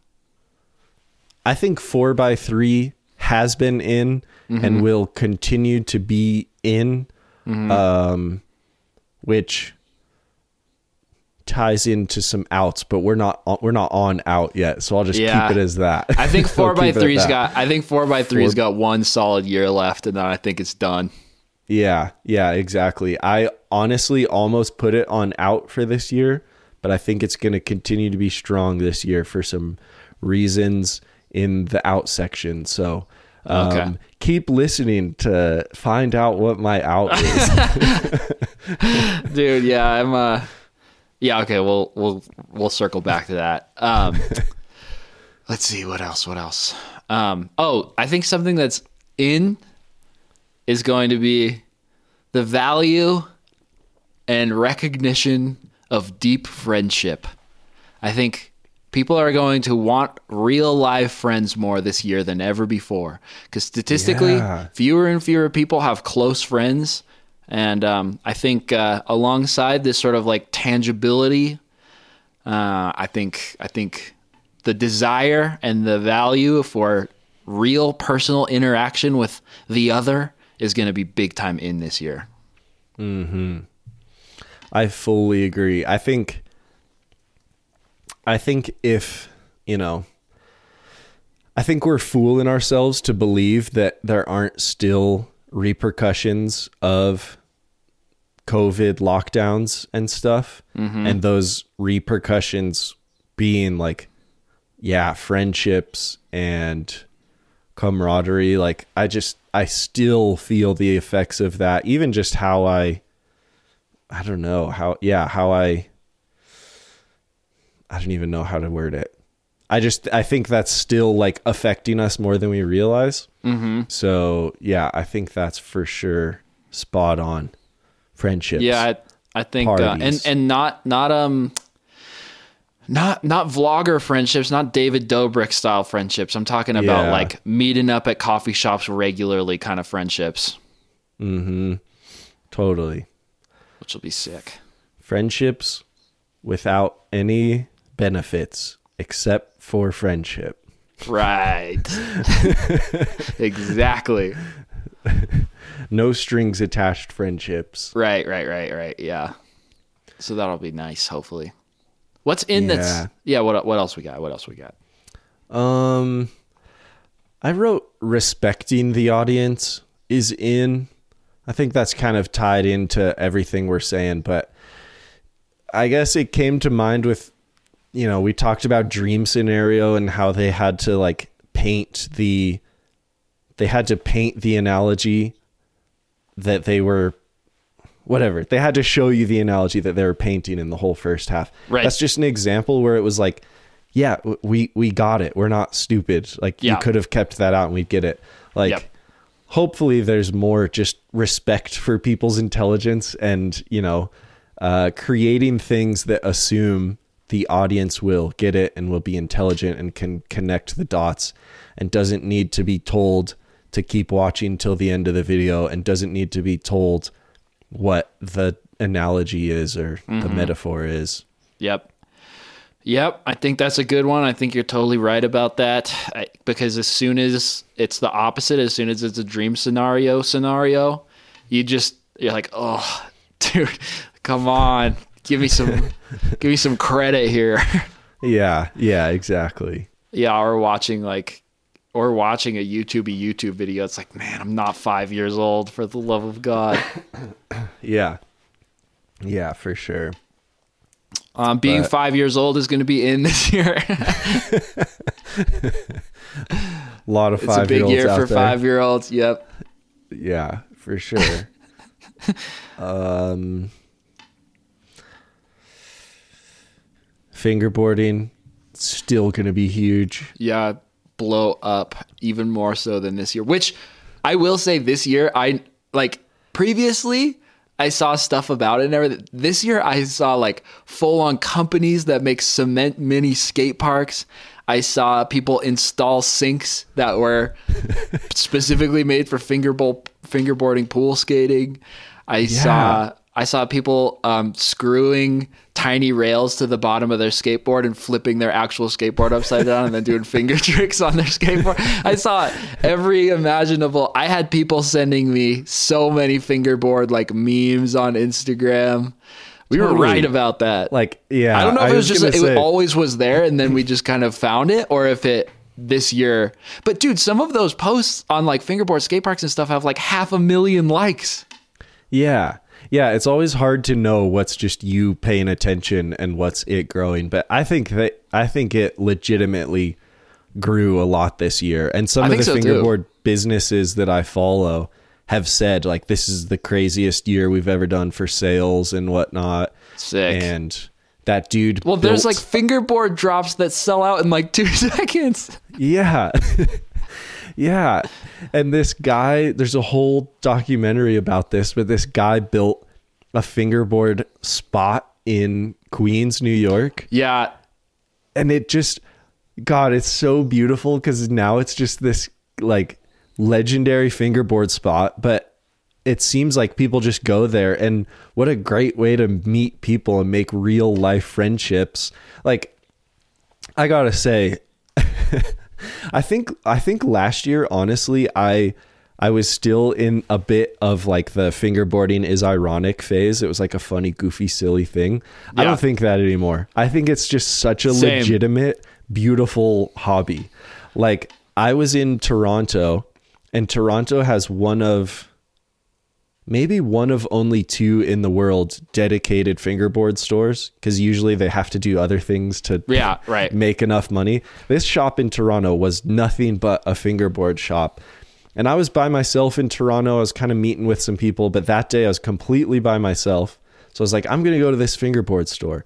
I think four by three has been in and will continue to be in, um, which ties into some outs, but we're not on, we're not on out yet, so I'll just Yeah. keep it as that. I think four I'll by keep it at three's that. got. I think four by three's Four- got one solid year left, and then I think it's done. Yeah, yeah, exactly. I honestly almost put it on out for this year, but I think it's going to continue to be strong this year for some reasons in the out section. So um, Okay. keep listening to find out what my out is. Dude, yeah, I'm uh yeah, okay, we'll we'll we'll circle back to that. Um let's see what else, what else. Um oh, I think something that's in is going to be the value and recognition of deep friendship. I think people are going to want real live friends more this year than ever before, because statistically, Yeah. fewer and fewer people have close friends. And um, I think uh, alongside this sort of like tangibility, uh, I think I think the desire and the value for real personal interaction with the other is going to be big time in this year. I fully agree. I think I think if, you know, I think we're fooling ourselves to believe that there aren't still repercussions of COVID lockdowns and stuff. And those repercussions being like, yeah, friendships and camaraderie. Like, I just, I still feel the effects of that. Even just how I, I don't know how, yeah, how I, I don't even know how to word it. I just, I think that's still like affecting us more than we realize. Mm-hmm. So yeah, I think that's for sure spot on. Friendships. Yeah, I, I think, uh, and parties. and not not um. Not not vlogger friendships, not David Dobrik style friendships. I'm talking about Yeah. like meeting up at coffee shops regularly kind of friendships, Totally. which will be sick. Friendships without any benefits except for friendship. Right. Exactly. No strings attached friendships. Right, right, right, right. Yeah. So that'll be nice, hopefully. What's in Yeah. that's yeah, what what else we got? What else we got? Um, I wrote respecting the audience is in. I think that's kind of tied into everything we're saying, but I guess it came to mind with, you know, we talked about Dream Scenario and how they had to like paint the, they had to paint the analogy that they were, whatever. They had to show you the analogy that they were painting in the whole first half. Right. That's just an example where it was like, yeah, w- we, we got it. We're not stupid. Like Yeah. you could have kept that out and we'd get it. Like, Yep. hopefully there's more just respect for people's intelligence and, you know, uh, creating things that assume the audience will get it and will be intelligent and can connect the dots and doesn't need to be told to keep watching till the end of the video and doesn't need to be told what the analogy is or the metaphor is. Yep. Yep, I think that's a good one. I think you're totally right about that. I, because as soon as it's the opposite, as soon as it's a dream scenario scenario, you just you're like, "Oh, dude, come on. Give me some give me some credit here." Yeah, yeah, exactly. Yeah, or watching like or watching a YouTube a YouTube video. It's like, "Man, I'm not five years old, for the love of God." Yeah. Yeah, for sure. Um, being But- five years old is going to be in this year. A lot of It's a five big year olds year out for there. five year olds. Yep. Yeah, for sure. um, fingerboarding still going to be huge. Yeah, blow up even more so than this year. Which I will say, this year, I like previously I saw stuff about it and everything. This year I saw like full on companies that make cement mini skate parks. I saw people install sinks that were specifically made for fingerboard fingerboarding pool skating. I saw I saw people um, screwing tiny rails to the bottom of their skateboard and flipping their actual skateboard upside down and then doing finger tricks on their skateboard. I saw every imaginable. I had people sending me so many fingerboard like memes on Instagram. We were Totally. right about that. Like, yeah. I don't know if I it was, just gonna it say- always was there and then we just kind of found it, or if it this year. But dude, some of those posts on like fingerboard skate parks and stuff have like half a million likes. Yeah. Yeah, it's always hard to know what's just you paying attention and what's it growing. But I think that I think it legitimately grew a lot this year. And some I of think the so, too. fingerboard businesses that I follow have said like this is the craziest year we've ever done for sales and whatnot. Sick. And that dude Well, there's built- like fingerboard drops that sell out in like two seconds. Yeah. Yeah. And this guy, there's a whole documentary about this, but this guy built a fingerboard spot in Queens, New York. Yeah. And it just, God, it's so beautiful because now it's just this like legendary fingerboard spot. But it seems like people just go there. And what a great way to meet people and make real life friendships. Like, I gotta say, I think I think last year, honestly, I I was still in a bit of like the fingerboarding is ironic phase. It was like a funny, goofy, silly thing. I Yeah. don't think that anymore. I think it's just such a Same. legitimate, beautiful hobby. Like I was in Toronto, and Toronto has one of maybe one of only two in the world dedicated fingerboard stores, because usually they have to do other things to Yeah, right. make enough money. This shop in Toronto was nothing but a fingerboard shop. And I was by myself in Toronto. I was kind of meeting with some people, but that day I was completely by myself. So I was like, I'm going to go to this fingerboard store.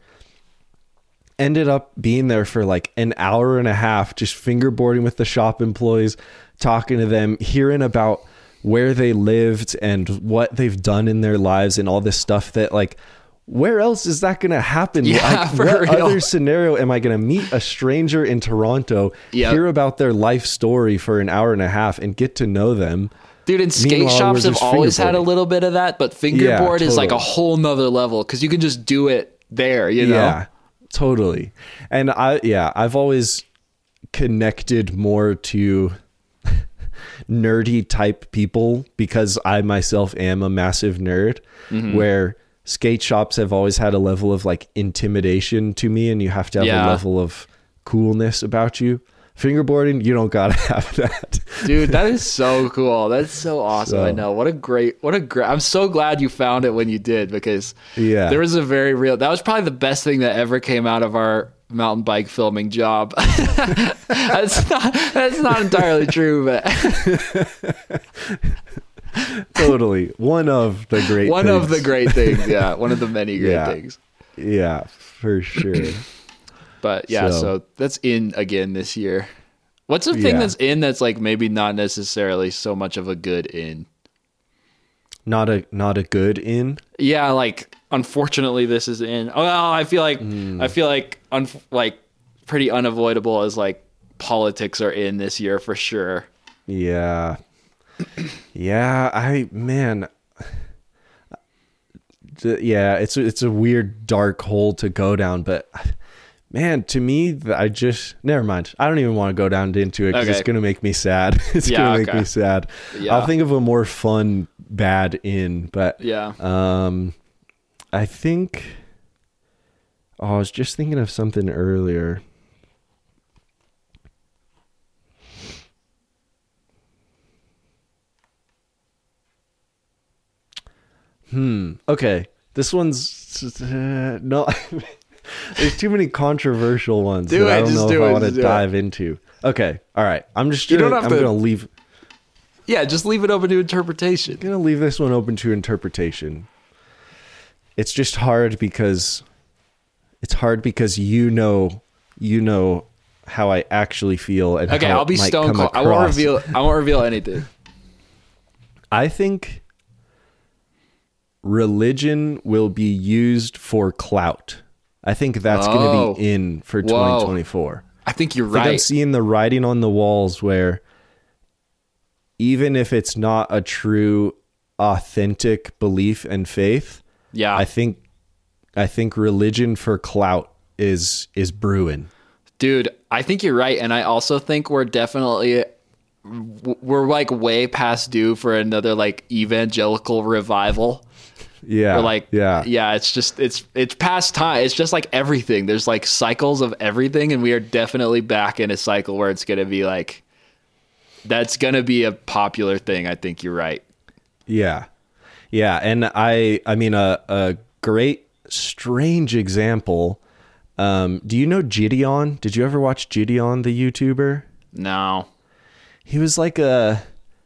Ended up being there for like an hour and a half, just fingerboarding with the shop employees, talking to them, hearing about where they lived and what they've done in their lives and all this stuff that like where else is that going to happen? Yeah, like, for what real. other scenario am I going to meet a stranger in Toronto, Yep. hear about their life story for an hour and a half, and get to know them? Dude, and skate Meanwhile, shops we're have just always had a fingerboarding. little bit of that, but fingerboard Yeah, is like a totally. whole nother level because you can just do it there, you know? Yeah, totally. And I, yeah, I've always connected more to nerdy type people because I myself am a massive nerd, Mm-hmm. where skate shops have always had a level of like intimidation to me, and you have to have Yeah. a level of coolness about you. Fingerboarding, you don't gotta have that. Dude, that is so cool. That's so awesome. So- I know. What a great, what a great, I'm so glad you found it when you did because Yeah. there was a very real, that was probably the best thing that ever came out of our mountain bike filming job. that's not, that's not entirely true, but Totally. One of the great one things. of the great things. Yeah. One of the many great Yeah. things. Yeah, for sure. But yeah, so. So- that's in again this year. What's the thing Yeah. that's in that's like maybe not necessarily so much of a good in? Not a not a good in. Yeah, like unfortunately this is in. Oh, well, I feel like Hmm. I feel like un, like pretty unavoidable as like politics are in this year for sure. Yeah. Yeah, I man D- yeah, it's a- it's a weird dark hole to go down, but man, to me th- I just never mind. I don't even want to go down into it cuz Okay. it's going to make me sad. It's Yeah, going to make okay. me sad. Yeah. I'll think of a more fun bad in, but Yeah. um I think oh, I was just thinking of something earlier. Hmm. Okay. This one's uh, no. There's too many controversial ones Do that I it, don't just know do if I it, want to just do it. dive into. Okay. All right. I'm just You gonna. don't have I'm to- gonna leave. Yeah, just leave it open to interpretation. Gonna leave this one open to interpretation. It's just hard because it's hard because you know you know how I actually feel and Okay, how I'll it be might stone come cold. I won't across. reveal I won't reveal anything. I think religion will be used for clout. I think that's Oh. going to be in for Whoa. twenty twenty-four. I think you're I think I'm right. seeing the writing on the walls where even if it's not a true authentic belief and faith, Yeah. I think I think religion for clout is is brewing. Dude, I think you're right, and I also think we're definitely we're like way past due for another like evangelical revival. Yeah. Or like yeah. yeah, it's just it's it's past time. It's just like everything. There's like cycles of everything, and we are definitely back in a cycle where it's gonna be like that's gonna be a popular thing. I think you're right. Yeah. Yeah, and I I mean a a great strange example. Um do you know Gideon? Did you ever watch Gideon the YouTuber? No. He was like a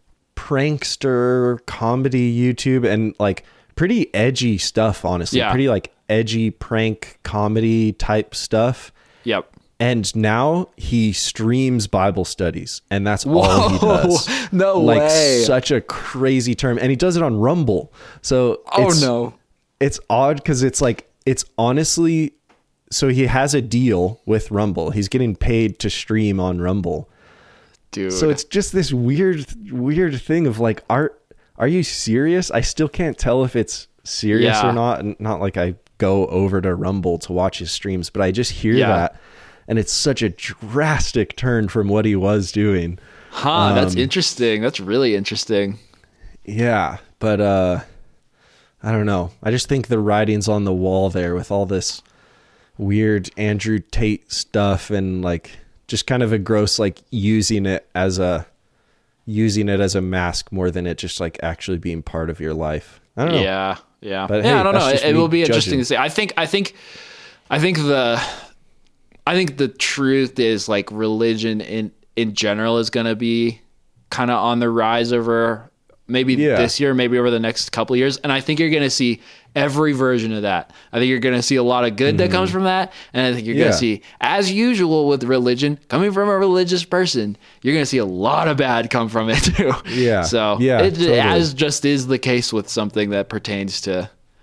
prankster comedy YouTube and like pretty edgy stuff, honestly. Yeah. Pretty like edgy prank comedy type stuff. Yep. And now he streams Bible studies, and that's all he Whoa, does. no like way. such a crazy term, and he does it on Rumble. So Oh it's, no. it's odd because it's like it's honestly. So he has a deal with Rumble. He's getting paid to stream on Rumble. Dude. So it's just this weird, weird thing of like, are are you serious? I still can't tell if it's serious Yeah. or not. And not like I go over to Rumble to watch his streams, but I just hear Yeah. that. And it's such a drastic turn from what he was doing. Huh, that's Um, interesting. That's really interesting. Yeah. But uh I don't know. I just think the writing's on the wall there with all this weird Andrew Tate stuff and like just kind of a gross like using it as a using it as a mask more than it just like actually being part of your life. I don't know. Yeah, yeah, But yeah. hey, I don't know. that's It, just it me will be interesting judging. to see. I think, I think, I think the, I think the truth is like religion in in general is going to be kind of on the rise over maybe Yeah. this year, maybe over the next couple of years, and I think you're going to see every version of that. I think you're going to see a lot of good that comes from that, and I think you're going Yeah. to see, as usual with religion, coming from a religious person, you're going to see a lot of bad come from it too. Yeah. So Yeah, it, totally. as just is the case with something that pertains to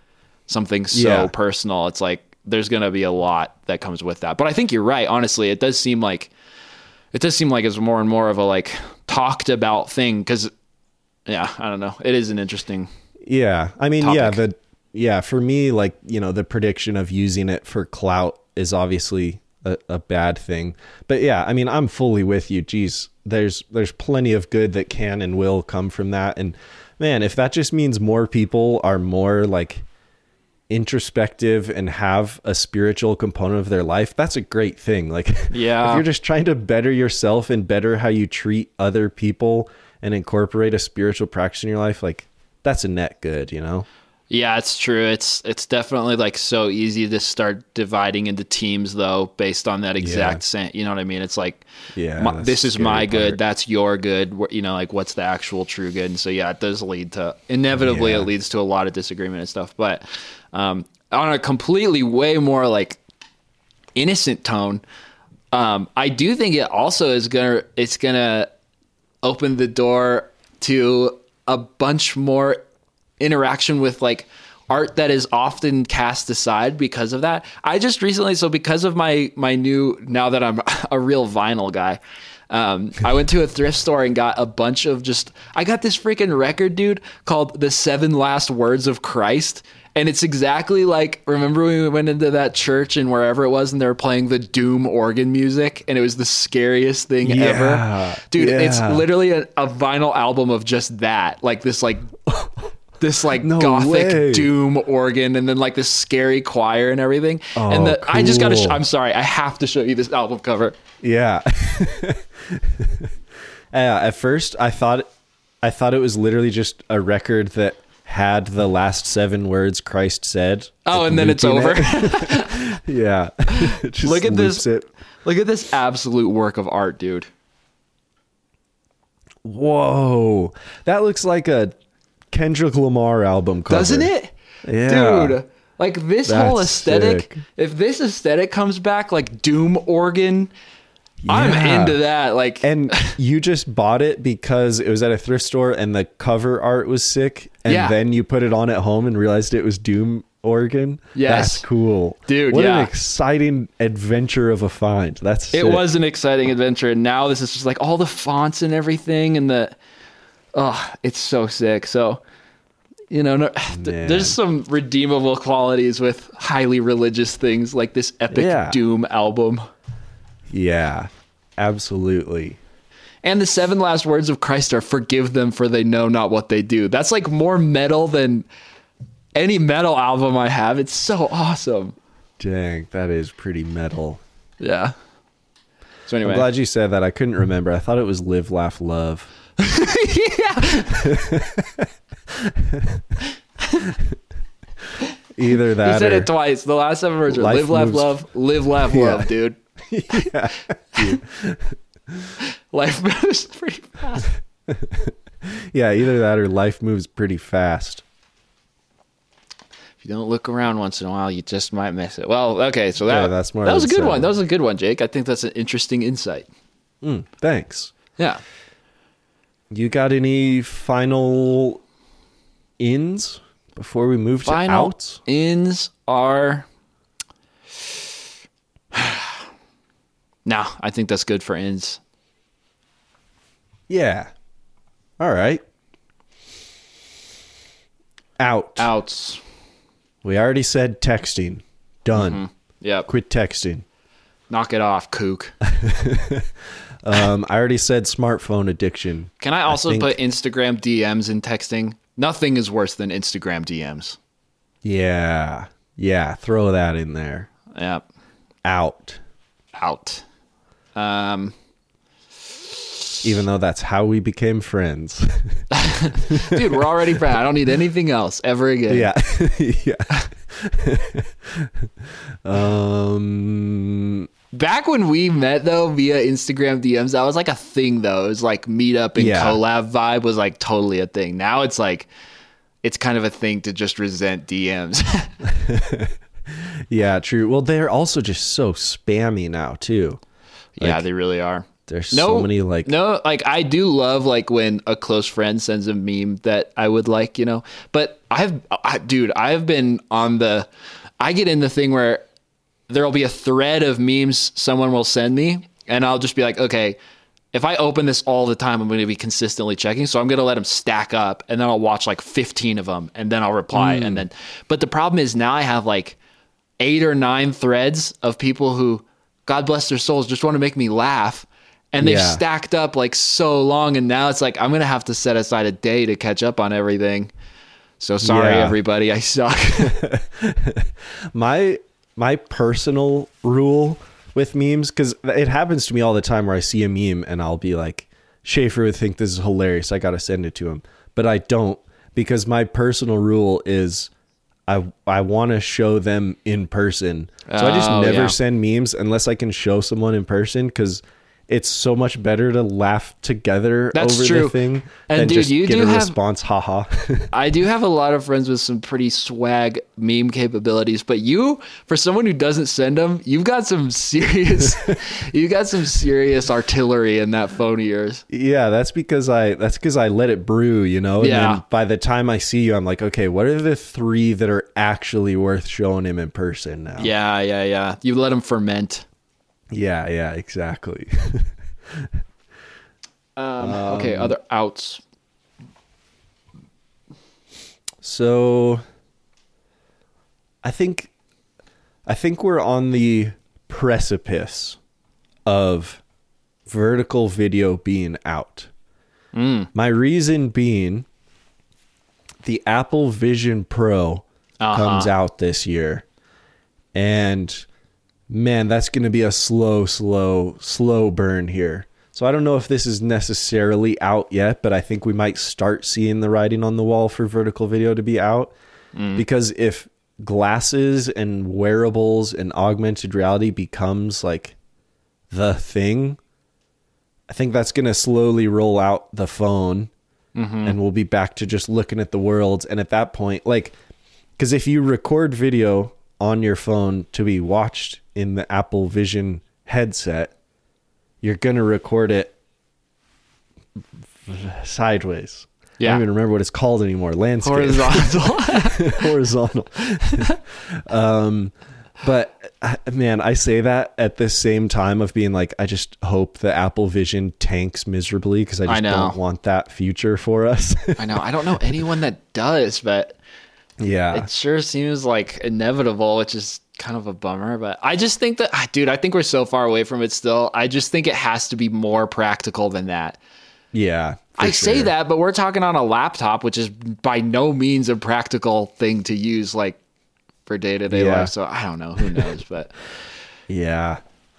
something so Yeah. personal, it's like there's going to be a lot that comes with that. But I think you're right. Honestly, it does seem like it does seem like it's more and more of a like talked about thing because, yeah, I don't know. It is an interesting. Yeah. I mean, topic. yeah, the yeah, for me, like, you know, the prediction of using it for clout is obviously a, a bad thing. But yeah, I mean, I'm fully with you. Geez, there's there's plenty of good that can and will come from that. And man, if that just means more people are more like introspective and have a spiritual component of their life, that's a great thing. Like, Yeah. if you're just trying to better yourself and better how you treat other people and incorporate a spiritual practice in your life, like, that's a net good, you know? Yeah, it's true. It's it's definitely like so easy to start dividing into teams though, based on that exact Yeah. same. You know what I mean? It's like, Yeah, my, that's this the is my scary good, part. that's your good. Wh- You know, like what's the actual true good? And so yeah, it does lead to inevitably Yeah. it leads to a lot of disagreement and stuff. But um, on a completely way more like innocent tone, um, I do think it also is gonna it's gonna open the door to a bunch more interaction with like art that is often cast aside because of that. I just recently, so because of my my new, now that I'm a real vinyl guy, um, I went to a thrift store and got a bunch of just, I got this freaking record, dude, called The Seven Last Words of Christ. And it's exactly like, remember when we went into that church and wherever it was and they were playing the doom organ music and it was the scariest thing Yeah, ever? Dude, it's yeah. literally a, a vinyl album of just that. Like this like this like No gothic way. doom organ and then like this scary choir and everything. and Oh, the, I just got to, sh- cool. I'm sorry, I have to show you this album cover. Yeah. Yeah, at first I thought I thought it was literally just a record that had the last seven words Christ said. Oh, like, and then it's looping over. it. Yeah. It just Look at loops this. it. Look at this absolute work of art, dude. Whoa. That looks like a Kendrick Lamar album cover. Doesn't it? Yeah. Dude, like this That's whole aesthetic, sick. if this aesthetic comes back, like doom organ, I'm Yeah. into that. Like, And you just bought it because it was at a thrift store and the cover art was sick, and Yeah. then you put it on at home and realized it was Doom Organ. Yes. That's cool. Dude, what yeah. an exciting adventure of a find. That's sick. it was an exciting adventure, and now this is just like all the fonts and everything, and the oh, it's so sick. So, you know, no, th- Man. there's some redeemable qualities with highly religious things like this epic Yeah. doom album. Yeah, absolutely. And the seven last words of Christ are "Forgive them, for they know not what they do." That's like more metal than any metal album I have. It's so awesome. Dang, that is pretty metal. Yeah. So anyway, I'm glad you said that. I couldn't remember. I thought it was Live, Laugh, Love. Either he that said or it twice. The last seven words are Life "Live, laugh, moves- love, live, laugh, Yeah. love," dude. yeah. Life moves pretty fast. Yeah, either that or life moves pretty fast. If you don't look around once in a while, you just might miss it. Well, okay, so that Yeah, that's more that was a than good one. seven. That was a good one, Jake. I think that's an interesting insight. Mm, thanks. Yeah. You got any final ins before we move to Final outs? ins are. No, I think that's good for ins. Yeah. All right. Out. Outs. We already said texting. Done. Yep. Quit texting. Knock it off, kook. Um, I already said smartphone addiction. Can I also think- put Instagram D Ms in texting? Nothing is worse than Instagram D Ms. Yeah. Yeah. Throw that in there. Yep. Out. Out. Um, Even though that's how we became friends. dude, we're already friends. I don't need anything else ever again. Yeah. Yeah. um. Back when we met though via Instagram D Ms, that was like a thing though. It was like meetup and Yeah. collab vibe was like totally a thing. Now it's like it's kind of a thing to just resent D Ms. Yeah. True. Well, they're also just so spammy now too. yeah, they really are. There's no, so many like no, like I do love like when a close friend sends a meme that I would like, you know. But I've, I, dude, I've been on the, I get in the thing where there'll be a thread of memes someone will send me, and I'll just be like, okay, if I open this all the time, I'm going to be consistently checking. So I'm going to let them stack up, and then I'll watch like fifteen of them, and then I'll reply, mm. and then. But the problem is now I have like eight or nine threads of people who, God bless their souls, just want to make me laugh. And they've yeah. stacked up like so long, and now it's like I'm gonna have to set aside a day to catch up on everything. So sorry, yeah. everybody, I suck. my my personal rule with memes, because it happens to me all the time, where I see a meme and I'll be like, Schaefer would think this is hilarious, I gotta send it to him, but I don't, because my personal rule is I I want to show them in person. So I just oh, never yeah. send memes unless I can show someone in person, because it's so much better to laugh together That's over true. the thing and than dude, just you get do a have, response, haha. I do have a lot of friends with some pretty swag meme capabilities, but you, for someone who doesn't send them, you've got some serious, you got some serious artillery in that phone of yours. Yeah, that's because I that's because I let it brew, you know. And yeah. then by the time I see you, I'm like, okay, what are the three that are actually worth showing him in person now? Yeah, yeah, yeah. You let them ferment. Yeah, yeah, exactly. um, okay, other outs. So I think I think we're on the precipice of vertical video being out. Mm. My reason being, the Apple Vision Pro uh-huh. comes out this year, and man, that's going to be a slow, slow, slow burn here. So I don't know if this is necessarily out yet, but I think we might start seeing the writing on the wall for vertical video to be out. Mm. Because if glasses and wearables and augmented reality becomes like the thing, I think that's going to slowly roll out the phone, mm-hmm. and we'll be back to just looking at the world. And at that point, like, because if you record video on your phone to be watched in the Apple Vision headset, you're going to record it sideways. Yeah. I don't even remember what it's called anymore. Landscape. Horizontal. Horizontal. um, but man, I say that at the same time of being like, I just hope the Apple Vision tanks miserably, because I just I know. don't want that future for us. I know. I don't know anyone that does, but yeah, it sure seems like inevitable, which is kind of a bummer. But I just think that, dude, I think we're so far away from it still. I just think it has to be more practical than that. Yeah. I sure. say that, but we're talking on a laptop, which is by no means a practical thing to use, like, for day-to-day yeah. life. So I don't know. Who knows? But yeah,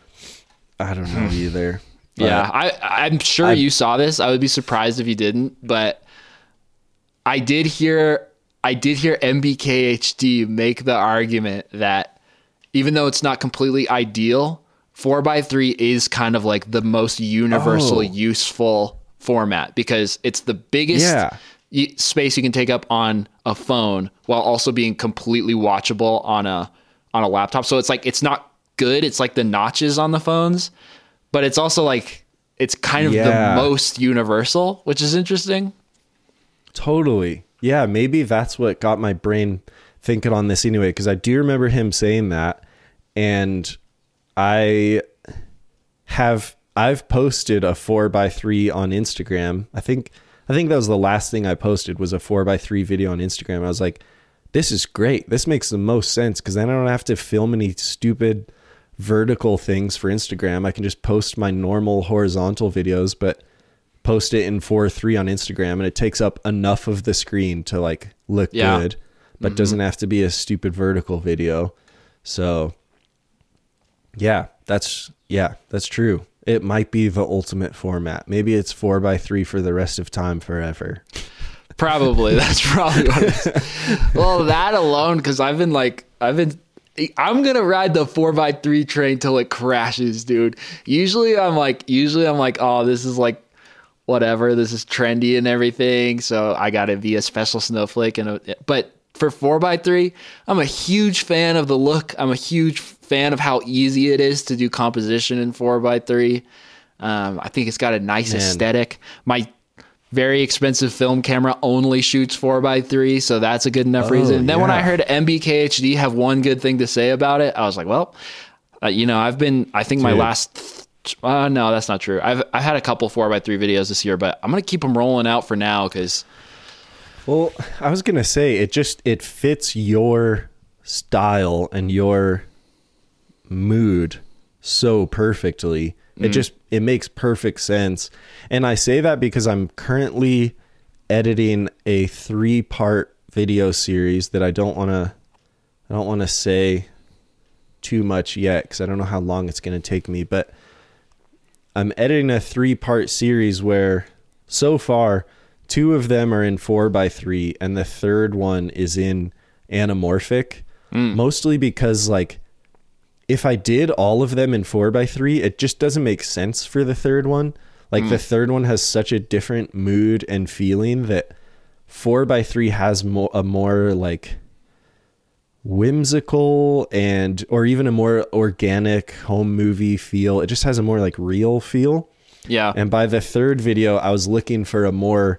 I don't know either. Yeah, I, I'm sure I, you saw this. I would be surprised if you didn't. But I did hear, I did hear M B K H D make the argument that even though it's not completely ideal, four by three is kind of like the most universal, oh. useful format, because it's the biggest yeah. y- space you can take up on a phone while also being completely watchable on a on a laptop. So it's like, it's not good. It's like the notches on the phones, but it's also like, it's kind of yeah. the most universal, which is interesting. Totally. Yeah, maybe that's what got my brain thinking on this anyway, because I do remember him saying that, and I have I've posted a four by three on Instagram. I think I think that was the last thing I posted, was a four by three video on Instagram. I was like, this is great. This makes the most sense, because then I don't have to film any stupid vertical things for Instagram. I can just post my normal horizontal videos, but post it in four three on Instagram, and it takes up enough of the screen to like look yeah. good, but mm-hmm. doesn't have to be a stupid vertical video. So yeah, that's yeah, that's true. It might be the ultimate format. Maybe it's four by three for the rest of time forever. Probably. That's probably what it is. Well, that alone, because I've been like, I've been, I'm going to ride the four by three train till it crashes, dude. Usually I'm like, usually I'm like, oh, this is like, whatever. This is trendy and everything. So I got to be a special snowflake. And a, but for four by three, I'm a huge fan of the look. I'm a huge fan of how easy it is to do composition in four by three. Um, I think it's got a nice Man. aesthetic. My very expensive film camera only shoots four by three, so that's a good enough Oh, reason. And then when I yeah. heard M B K H D have one good thing to say about it, I was like, well, uh, you know, I've been, I think my Dude. last, uh, no, that's not true. I've I've had a couple four by three videos this year, but I'm gonna keep them rolling out for now because Well, I was gonna say it just it fits your style and your mood so perfectly. It just it makes perfect sense. And I say that because I'm currently editing a three-part video series that I don't want to I don't want to say too much yet cuz I don't know how long it's going to take me, but I'm editing a three-part series where so far two of them are in four by three and the third one is in anamorphic, Mm. mostly because like if I did all of them in four by three, it just doesn't make sense for the third one. Like the third one has such a different mood and feeling that four by three has more a more like whimsical and or even a more organic home movie feel. It just has a more like real feel. yeah, And by the third video, I was looking for a more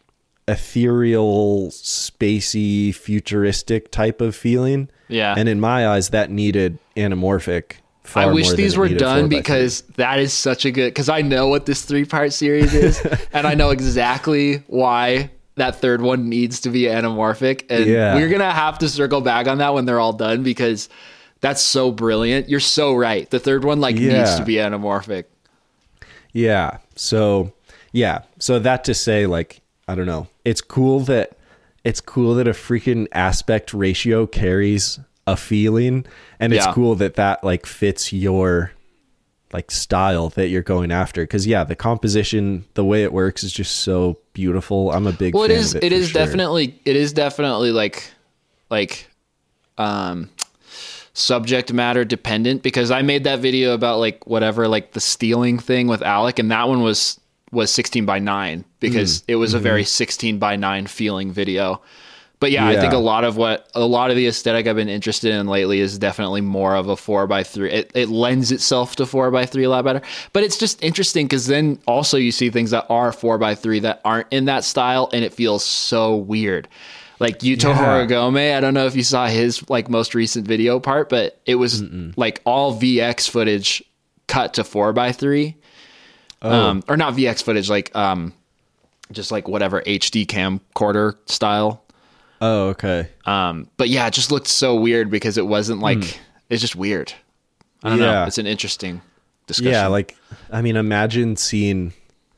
ethereal, spacey, futuristic type of feeling. yeah. And in my eyes, that needed anamorphic. I far wish more than these it were needed done four by three. because that is such a good, because I know what this three part series is and I know exactly why that third one needs to be anamorphic. And Yeah. we're going to have to circle back on that when they're all done because that's so brilliant. You're so right. The third one like needs Yeah. to be anamorphic. Yeah. So yeah. So that to say, like, I don't know. It's cool that it's cool that a freaking aspect ratio carries a feeling, and it's Yeah. cool that that like fits your like style that you're going after. Because yeah, the composition, the way it works is just so beautiful. I'm a big Well, it fan is, of it. it for is sure. definitely, it is definitely like, like, um, subject matter dependent because I made that video about like whatever, like the stealing thing with Alec. And that one was, was sixteen by nine because it was a very sixteen by nine feeling video. But yeah, I think Yeah. a lot of what, a lot of the aesthetic I've been interested in lately is definitely more of a four by three. It, it lends itself to four by three a lot better, but it's just interesting because then also you see things that are four by three that aren't in that style. And it feels so weird. Like Yuto Yeah. Horigome, I don't know if you saw his like most recent video part, but it was like all V X footage cut to four by three. Oh. Um, or not V X footage, like um, just like whatever H D camcorder style. Oh, okay. Um, but yeah, it just looked so weird because it wasn't like it's just weird. I don't know. Yeah. It's an interesting discussion. Yeah, like I mean, imagine seeing,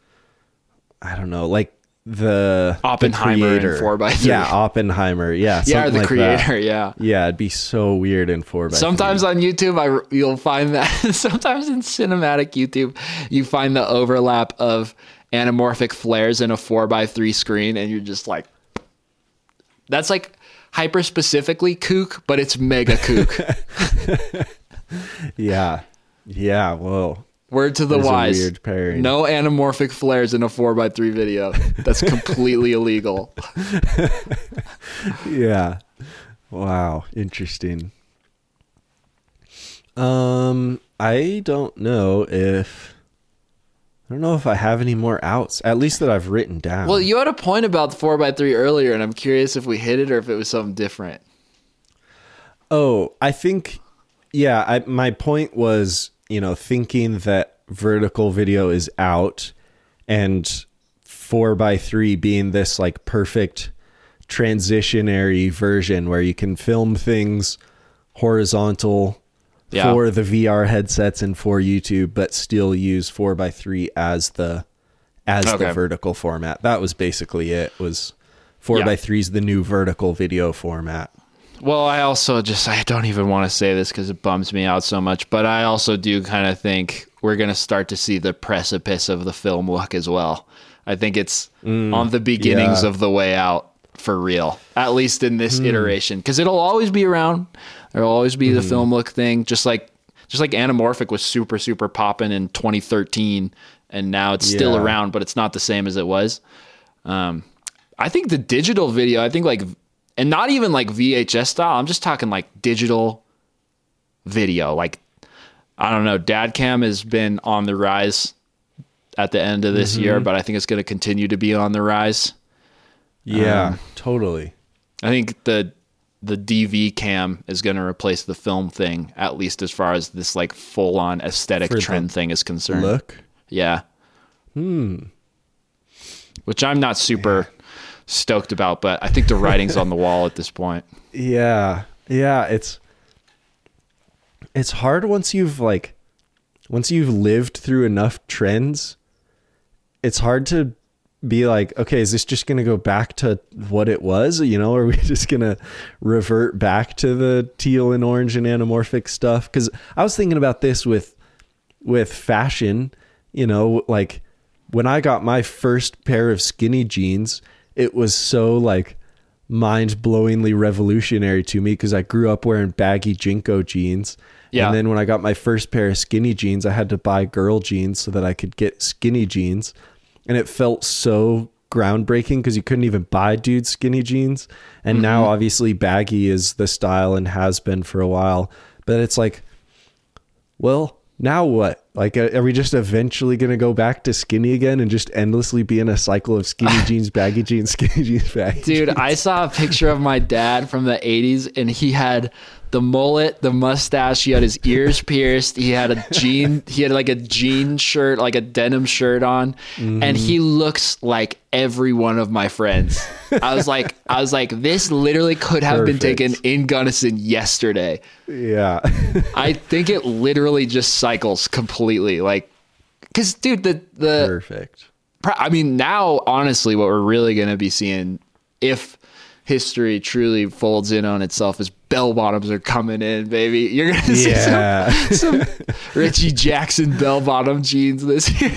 I don't know, like the Oppenheimer the in creator. four by three. Yeah, Oppenheimer. Yeah, yeah, or something the like creator. that. Yeah. Yeah, it'd be so weird in four by Sometimes three. on YouTube, I you'll find that. Sometimes in cinematic YouTube, you find the overlap of anamorphic flares in a four by three screen, and you're just like, that's like hyper specifically kook, but it's mega kook. Yeah, yeah. Whoa. Word to the That is a wise. weird pairing. No anamorphic flares in a four by three video. That's completely illegal. Yeah. Wow. Interesting. Um, I don't know if I don't know if I have any more outs. At least that I've written down. Well, you had a point about the four by three earlier, and I'm curious if we hit it or if it was something different. Oh, I think, yeah, I, my point was, you know, thinking that vertical video is out and four by three being this like perfect transitionary version where you can film things horizontal Yeah. for the V R headsets and for YouTube, but still use four by three as the, as Okay. the vertical format. That was basically it. Was four Yeah. by three is the new vertical video format. Well, I also just, I don't even want to say this because it bums me out so much, but I also do kind of think we're going to start to see the precipice of the film look as well. I think it's on the beginnings yeah. of the way out for real, at least in this iteration, because it'll always be around. There'll always be the film look thing, just like, just like anamorphic was super, super popping in twenty thirteen, and now it's still Yeah. around, but it's not the same as it was. Um, I think the digital video, I think like, and not even like V H S style. I'm just talking like digital video. Like, I don't know. Dadcam has been on the rise at the end of this mm-hmm. year, but I think it's going to continue to be on the rise. Yeah, um, totally. I think the the D V cam is going to replace the film thing, at least as far as this like full on aesthetic For trend thing is concerned. Look, yeah, hmm. Which I'm not super yeah. stoked about, but I think the writing's on the wall at this point. Yeah, yeah, it's it's hard once you've like once you've lived through enough trends. It's hard to be like, okay, is this just going to go back to what it was? You know, are we just going to revert back to the teal and orange and anamorphic stuff? Because I was thinking about this with with fashion, you know, like when I got my first pair of skinny jeans, it was so like mind-blowingly revolutionary to me because I grew up wearing baggy Jinko jeans. Yeah. And then when I got my first pair of skinny jeans, I had to buy girl jeans so that I could get skinny jeans. And it felt so groundbreaking because you couldn't even buy dude skinny jeans. And mm-hmm. now obviously baggy is the style and has been for a while. But it's like, well, now what? Like, are we just eventually going to go back to skinny again and just endlessly be in a cycle of skinny jeans, baggy jeans, skinny jeans, baggy Dude, jeans? I saw a picture of my dad from the eighties and he had the mullet, the mustache, he had his ears pierced, he had a jean, he had like a jean shirt, like a denim shirt on, mm-hmm. and he looks like every one of my friends. I was like, I was like, this literally could have Perfect. been taken in Gunnison yesterday. Yeah. I think it literally just cycles completely. Like, cause dude, the, the, Perfect. I mean, now, honestly, what we're really going to be seeing, if history truly folds in on itself, is bell bottoms are coming in, baby. You're going to see yeah. some, some Richie Jackson bell bottom jeans this year.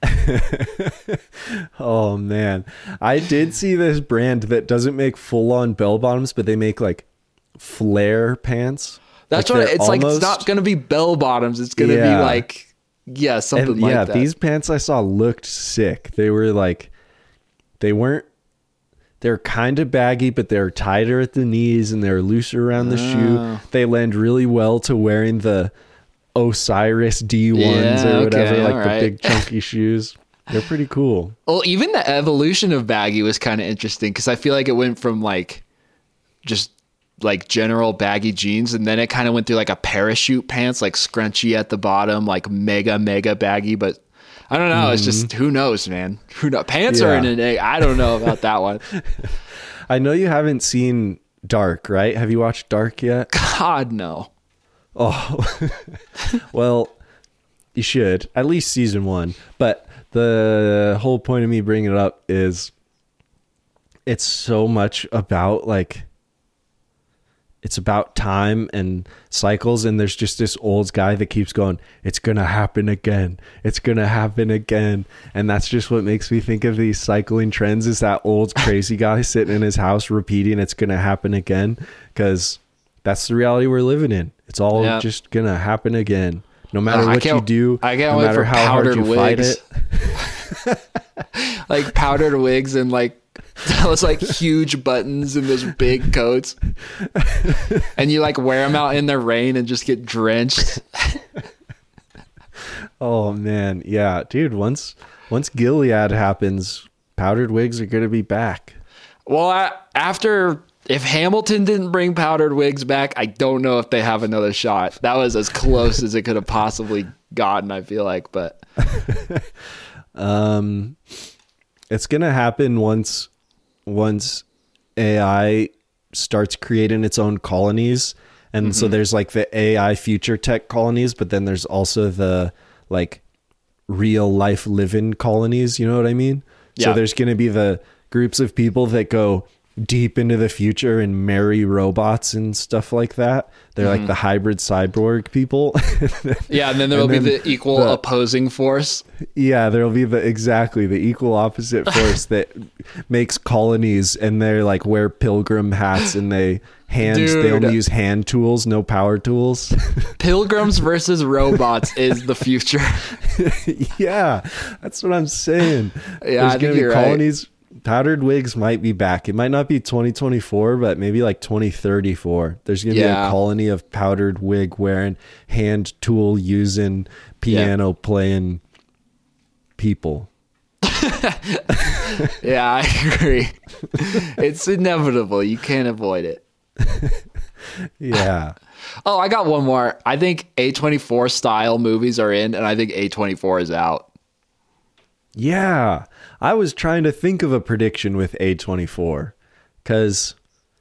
Oh, man. I did see this brand that doesn't make full on bell bottoms, but they make like flare pants. That's like what it's almost, like. It's not going to be bell bottoms. It's going to yeah. be like, yeah, something and, like yeah, that. These pants I saw looked sick. They were like, they weren't, they're kind of baggy, but they're tighter at the knees and they're looser around the oh. shoe. They lend really well to wearing the Osiris D ones yeah, or whatever, okay, like the right. big chunky shoes. They're pretty cool. Well, even the evolution of baggy was kind of interesting because I feel like it went from like just like general baggy jeans, and then it kind of went through like a parachute pants, like scrunchy at the bottom, like mega mega baggy. But I don't know. Mm. It's just, who knows, man? Who knows? Pants yeah. are in an egg. I don't know about that one. I know you haven't seen Dark, right? Have you watched Dark yet? God, no. Oh, well, you should, at least season one. But the whole point of me bringing it up is it's so much about like, it's about time and cycles. And there's just this old guy that keeps going, it's going to happen again. It's going to happen again. And that's just what makes me think of these cycling trends, is that old crazy guy sitting in his house repeating it's going to happen again. Because that's the reality we're living in. It's all yep. just going to happen again. No matter uh, what you do, I can't no wait matter for how hard you wigs. fight it. Like powdered wigs and like those like huge buttons and those big coats, and you like wear them out in the rain and just get drenched. Oh man, yeah, dude. Once once Gilead happens, powdered wigs are gonna be back. Well, I, after if Hamilton didn't bring powdered wigs back, I don't know if they have another shot. That was as close as it could have possibly gotten, I feel like, but um, it's gonna happen once. once A I starts creating its own colonies. And mm-hmm. so there's like the A I future tech colonies, but then there's also the like real life living colonies. You know what I mean? Yeah. So there's going to be the groups of people that go deep into the future and marry robots and stuff like that. They're mm-hmm. like the hybrid cyborg people. Yeah, and then there will be the equal the, opposing force. Yeah, there'll be the exactly the equal opposite force that makes colonies, and they're like wear pilgrim hats and they hand Dude. they only use hand tools, no power tools. Pilgrims versus robots is the future. Yeah, that's what I'm saying. Yeah, There's I gonna be colonies. Right. Powdered wigs might be back. It might not be twenty twenty-four, but maybe like twenty thirty-four. There's going to yeah. be a colony of powdered wig wearing, hand tool using, piano yeah. playing people. Yeah, I agree. It's inevitable. You can't avoid it. Yeah. Oh, I got one more. I think A twenty-four style movies are in, and I think A twenty-four is out. Yeah. I was trying to think of a prediction with A twenty-four because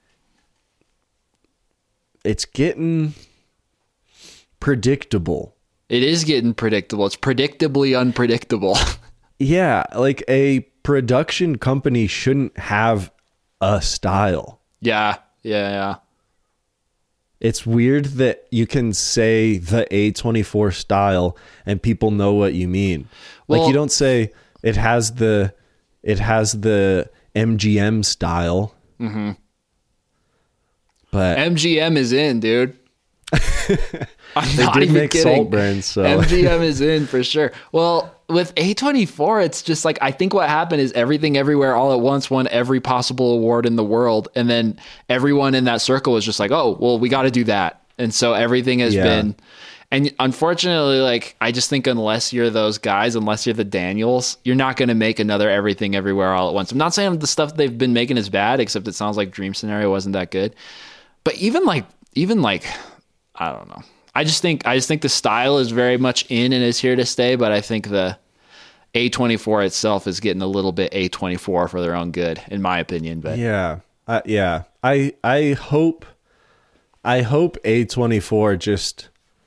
it's getting predictable. It is getting predictable. It's predictably unpredictable. Yeah, like a production company shouldn't have a style. Yeah, yeah, yeah. It's weird that you can say the A twenty-four style and people know what you mean. Like Well- you don't say it has the it has the M G M style. Mm-hmm. But M G M is in, dude. I'm they not did even make kidding. salt brands, so M G M is in for sure. Well, with A twenty-four, it's just like, I think what happened is Everything Everywhere All at Once won every possible award in the world. And then everyone in that circle was just like, oh, well, we got to do that. And so everything has Yeah. been, and unfortunately, like, I just think unless you're those guys, unless you're the Daniels, you're not going to make another Everything Everywhere All at Once. I'm not saying the stuff they've been making is bad, except it sounds like Dream Scenario wasn't that good. But even like, even like, I don't know. I just think I just think the style is very much in and is here to stay, but I think the A twenty-four itself is getting a little bit A twenty-four for their own good, in my opinion. But yeah, uh, yeah. I I hope I hope A twenty-four just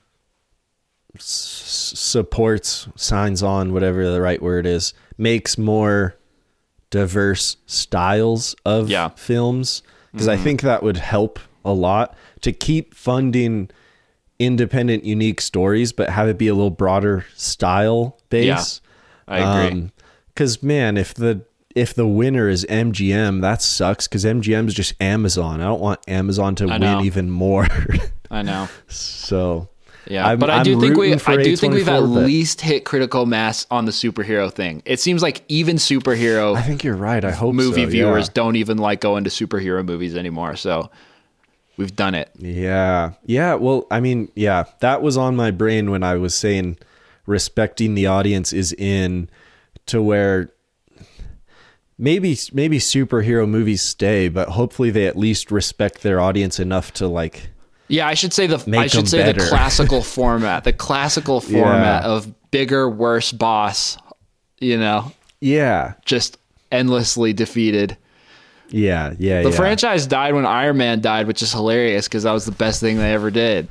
s- supports, signs on, whatever the right word is, makes more diverse styles of Yeah. films, because I think that would help a lot to keep funding independent, unique stories, but have it be a little broader style base. I agree. Because man, if the if the winner is M G M, that sucks. Because M G M is just Amazon. I don't want Amazon to I know. win even more. I know. So Yeah, I'm- but I I'm do think we rooting for I do think we've at A twenty-four, but least hit critical mass on the superhero thing. It seems like even superhero I think you're right. I hope movie so, viewers yeah. don't even like going to superhero movies anymore. So we've done it. Yeah. Yeah. Well, I mean, yeah, that was on my brain when I was saying respecting the audience is in, to where maybe maybe superhero movies stay, but hopefully they at least respect their audience enough to like Yeah, I should say the Make I should them say the better. classical format, the classical format Yeah. of bigger, worse boss, you know, yeah. just endlessly defeated. Yeah, yeah, The yeah. franchise died when Iron Man died, which is hilarious because that was the best thing they ever did.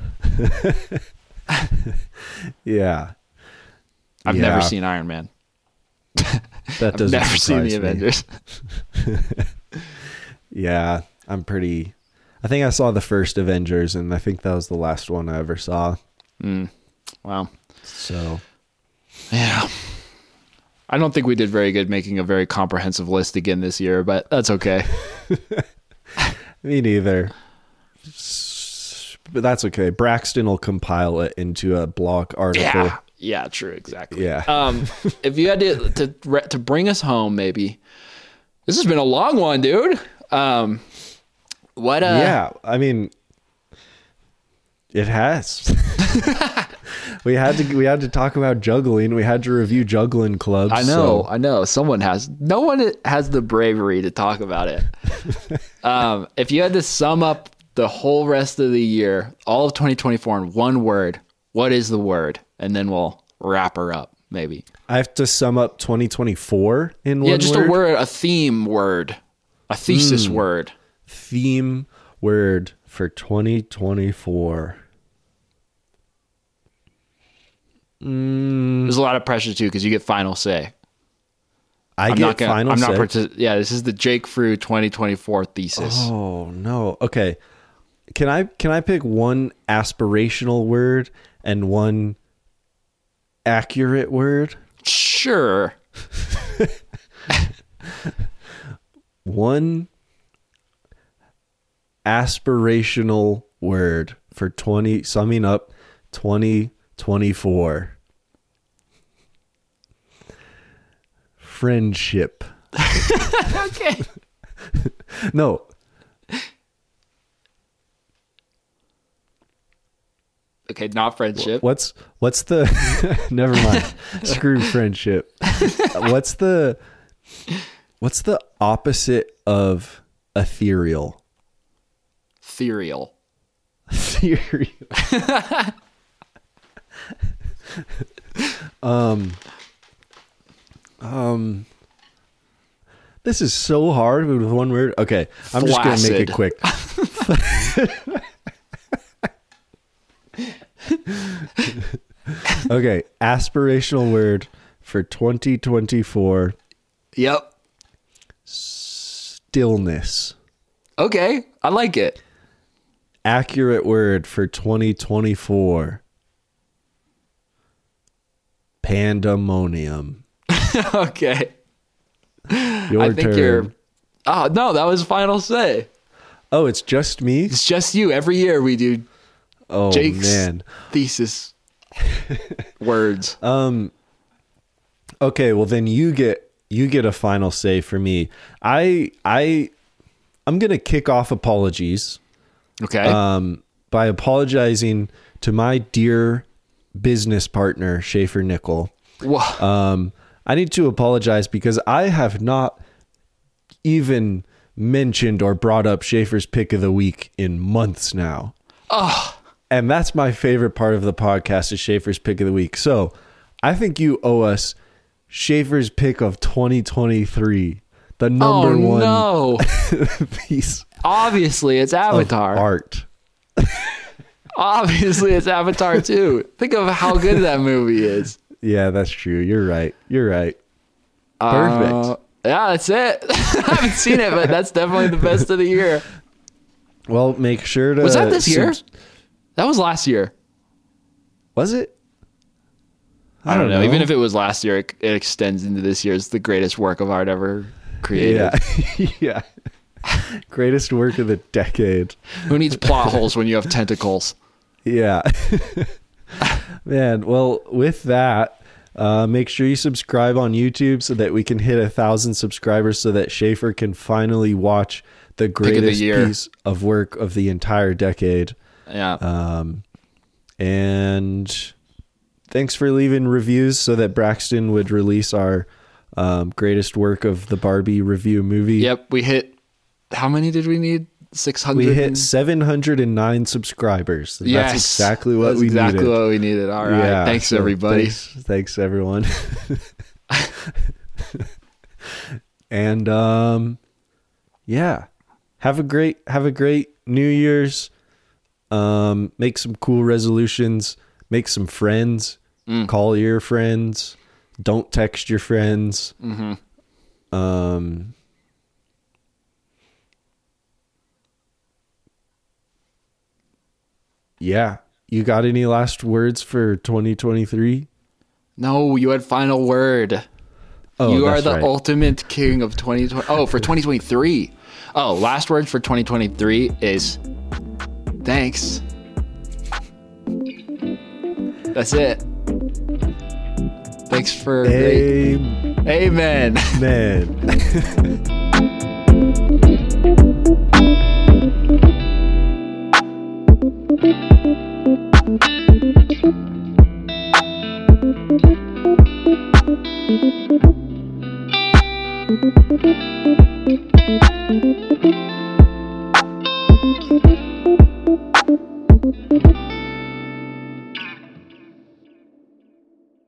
Yeah. I've Yeah. never seen Iron Man. That I've doesn't never seen the surprise me. Avengers. Yeah, I'm pretty I think I saw the first Avengers and I think that was the last one I ever saw. Wow. So, Yeah. I don't think we did very good making a very comprehensive list again this year, but that's okay. me neither. S- But that's okay. Braxton will compile it into a blog article. Yeah. Yeah, true, exactly. Yeah. Um, if you had to to re- to bring us home, maybe this has been a long one, dude. Um, what? Uh, Yeah, I mean, it has. we had to we had to talk about juggling. We had to review juggling clubs. I know, so- I know. Someone has. No one has the bravery to talk about it. um, if you had to sum up the whole rest of the year, all of twenty twenty-four, in one word, what is the word? And then we'll wrap her up, maybe. I have to sum up twenty twenty-four in one Yeah, just word. a word, a theme word, a thesis word. Theme word for twenty twenty-four. There's a lot of pressure too because you get final say. I I'm get not gonna, final I'm not. say. Partic- yeah, this is the Jake Frew twenty twenty-four thesis. Oh no. Okay. Can I can I pick one aspirational word and one accurate word? Sure. One aspirational word for twenty summing up twenty twenty-four. Friendship. Okay. No. Okay, not friendship. What's what's the never mind. Screw friendship. What's the what's the opposite of ethereal? Ethereal. Ethereal. um um this is so hard with one word. Okay, I'm just gonna make it quick. Okay, aspirational word for twenty twenty-four. Yep. Stillness. Okay, I like it. Accurate word for twenty twenty-four. Pandemonium. Okay. Your I think turn. you're. Oh no, that was final say. Oh, it's just me? It's just you. Every year we do Oh Jake's man. thesis words. Um okay, well then you get you get a final say for me. I I I'm going to kick off apologies. Okay. Um by apologizing to my dear business partner Schaefer Nickel. Whoa. Um I need to apologize because I have not even mentioned or brought up Schaefer's pick of the week in months now. Oh. And that's my favorite part of the podcast is Schaefer's pick of the week. So I think you owe us Schaefer's pick of twenty twenty-three. The number oh, one no. piece Obviously, it's Avatar. of art. Obviously, it's Avatar too. Think of how good that movie is. Yeah, that's true. You're right. You're right. Perfect. Uh, yeah, that's it. I haven't seen it, but that's definitely the best of the year. Well, make sure to... Was that this year? subs- That was last year. Was it? I don't know. Even if it was last year, it, it extends into this year. It's the greatest work of art ever created. Yeah. Yeah. Greatest work of the decade. Who needs plot holes when you have tentacles? Yeah. Man, well, with that, uh, make sure you subscribe on YouTube so that we can hit a thousand subscribers so that Schaefer can finally watch the greatest year. piece of work of the entire decade. Yeah. Um, and thanks for leaving reviews so that Braxton would release our um, greatest work of the Barbie review movie. Yep. We hit, how many did we need? six hundred? We hit seven hundred nine subscribers. And Yes. That's exactly what That's we exactly needed. what we needed. All right. Yeah, Thanks, so everybody. Thanks, thanks everyone. And um, yeah, have a great have a great New Year's. Um, make some cool resolutions. Make some friends. Mm. Call your friends. Don't text your friends. Mm-hmm. Um. Yeah. You got any last words for twenty twenty-three? No, you had final word. Oh, you are that's the right. ultimate king of twenty twenty. Oh, for twenty twenty-three. Oh, last words for twenty twenty-three is thanks. That's it. Thanks for a great. Amen. Amen. Thank you.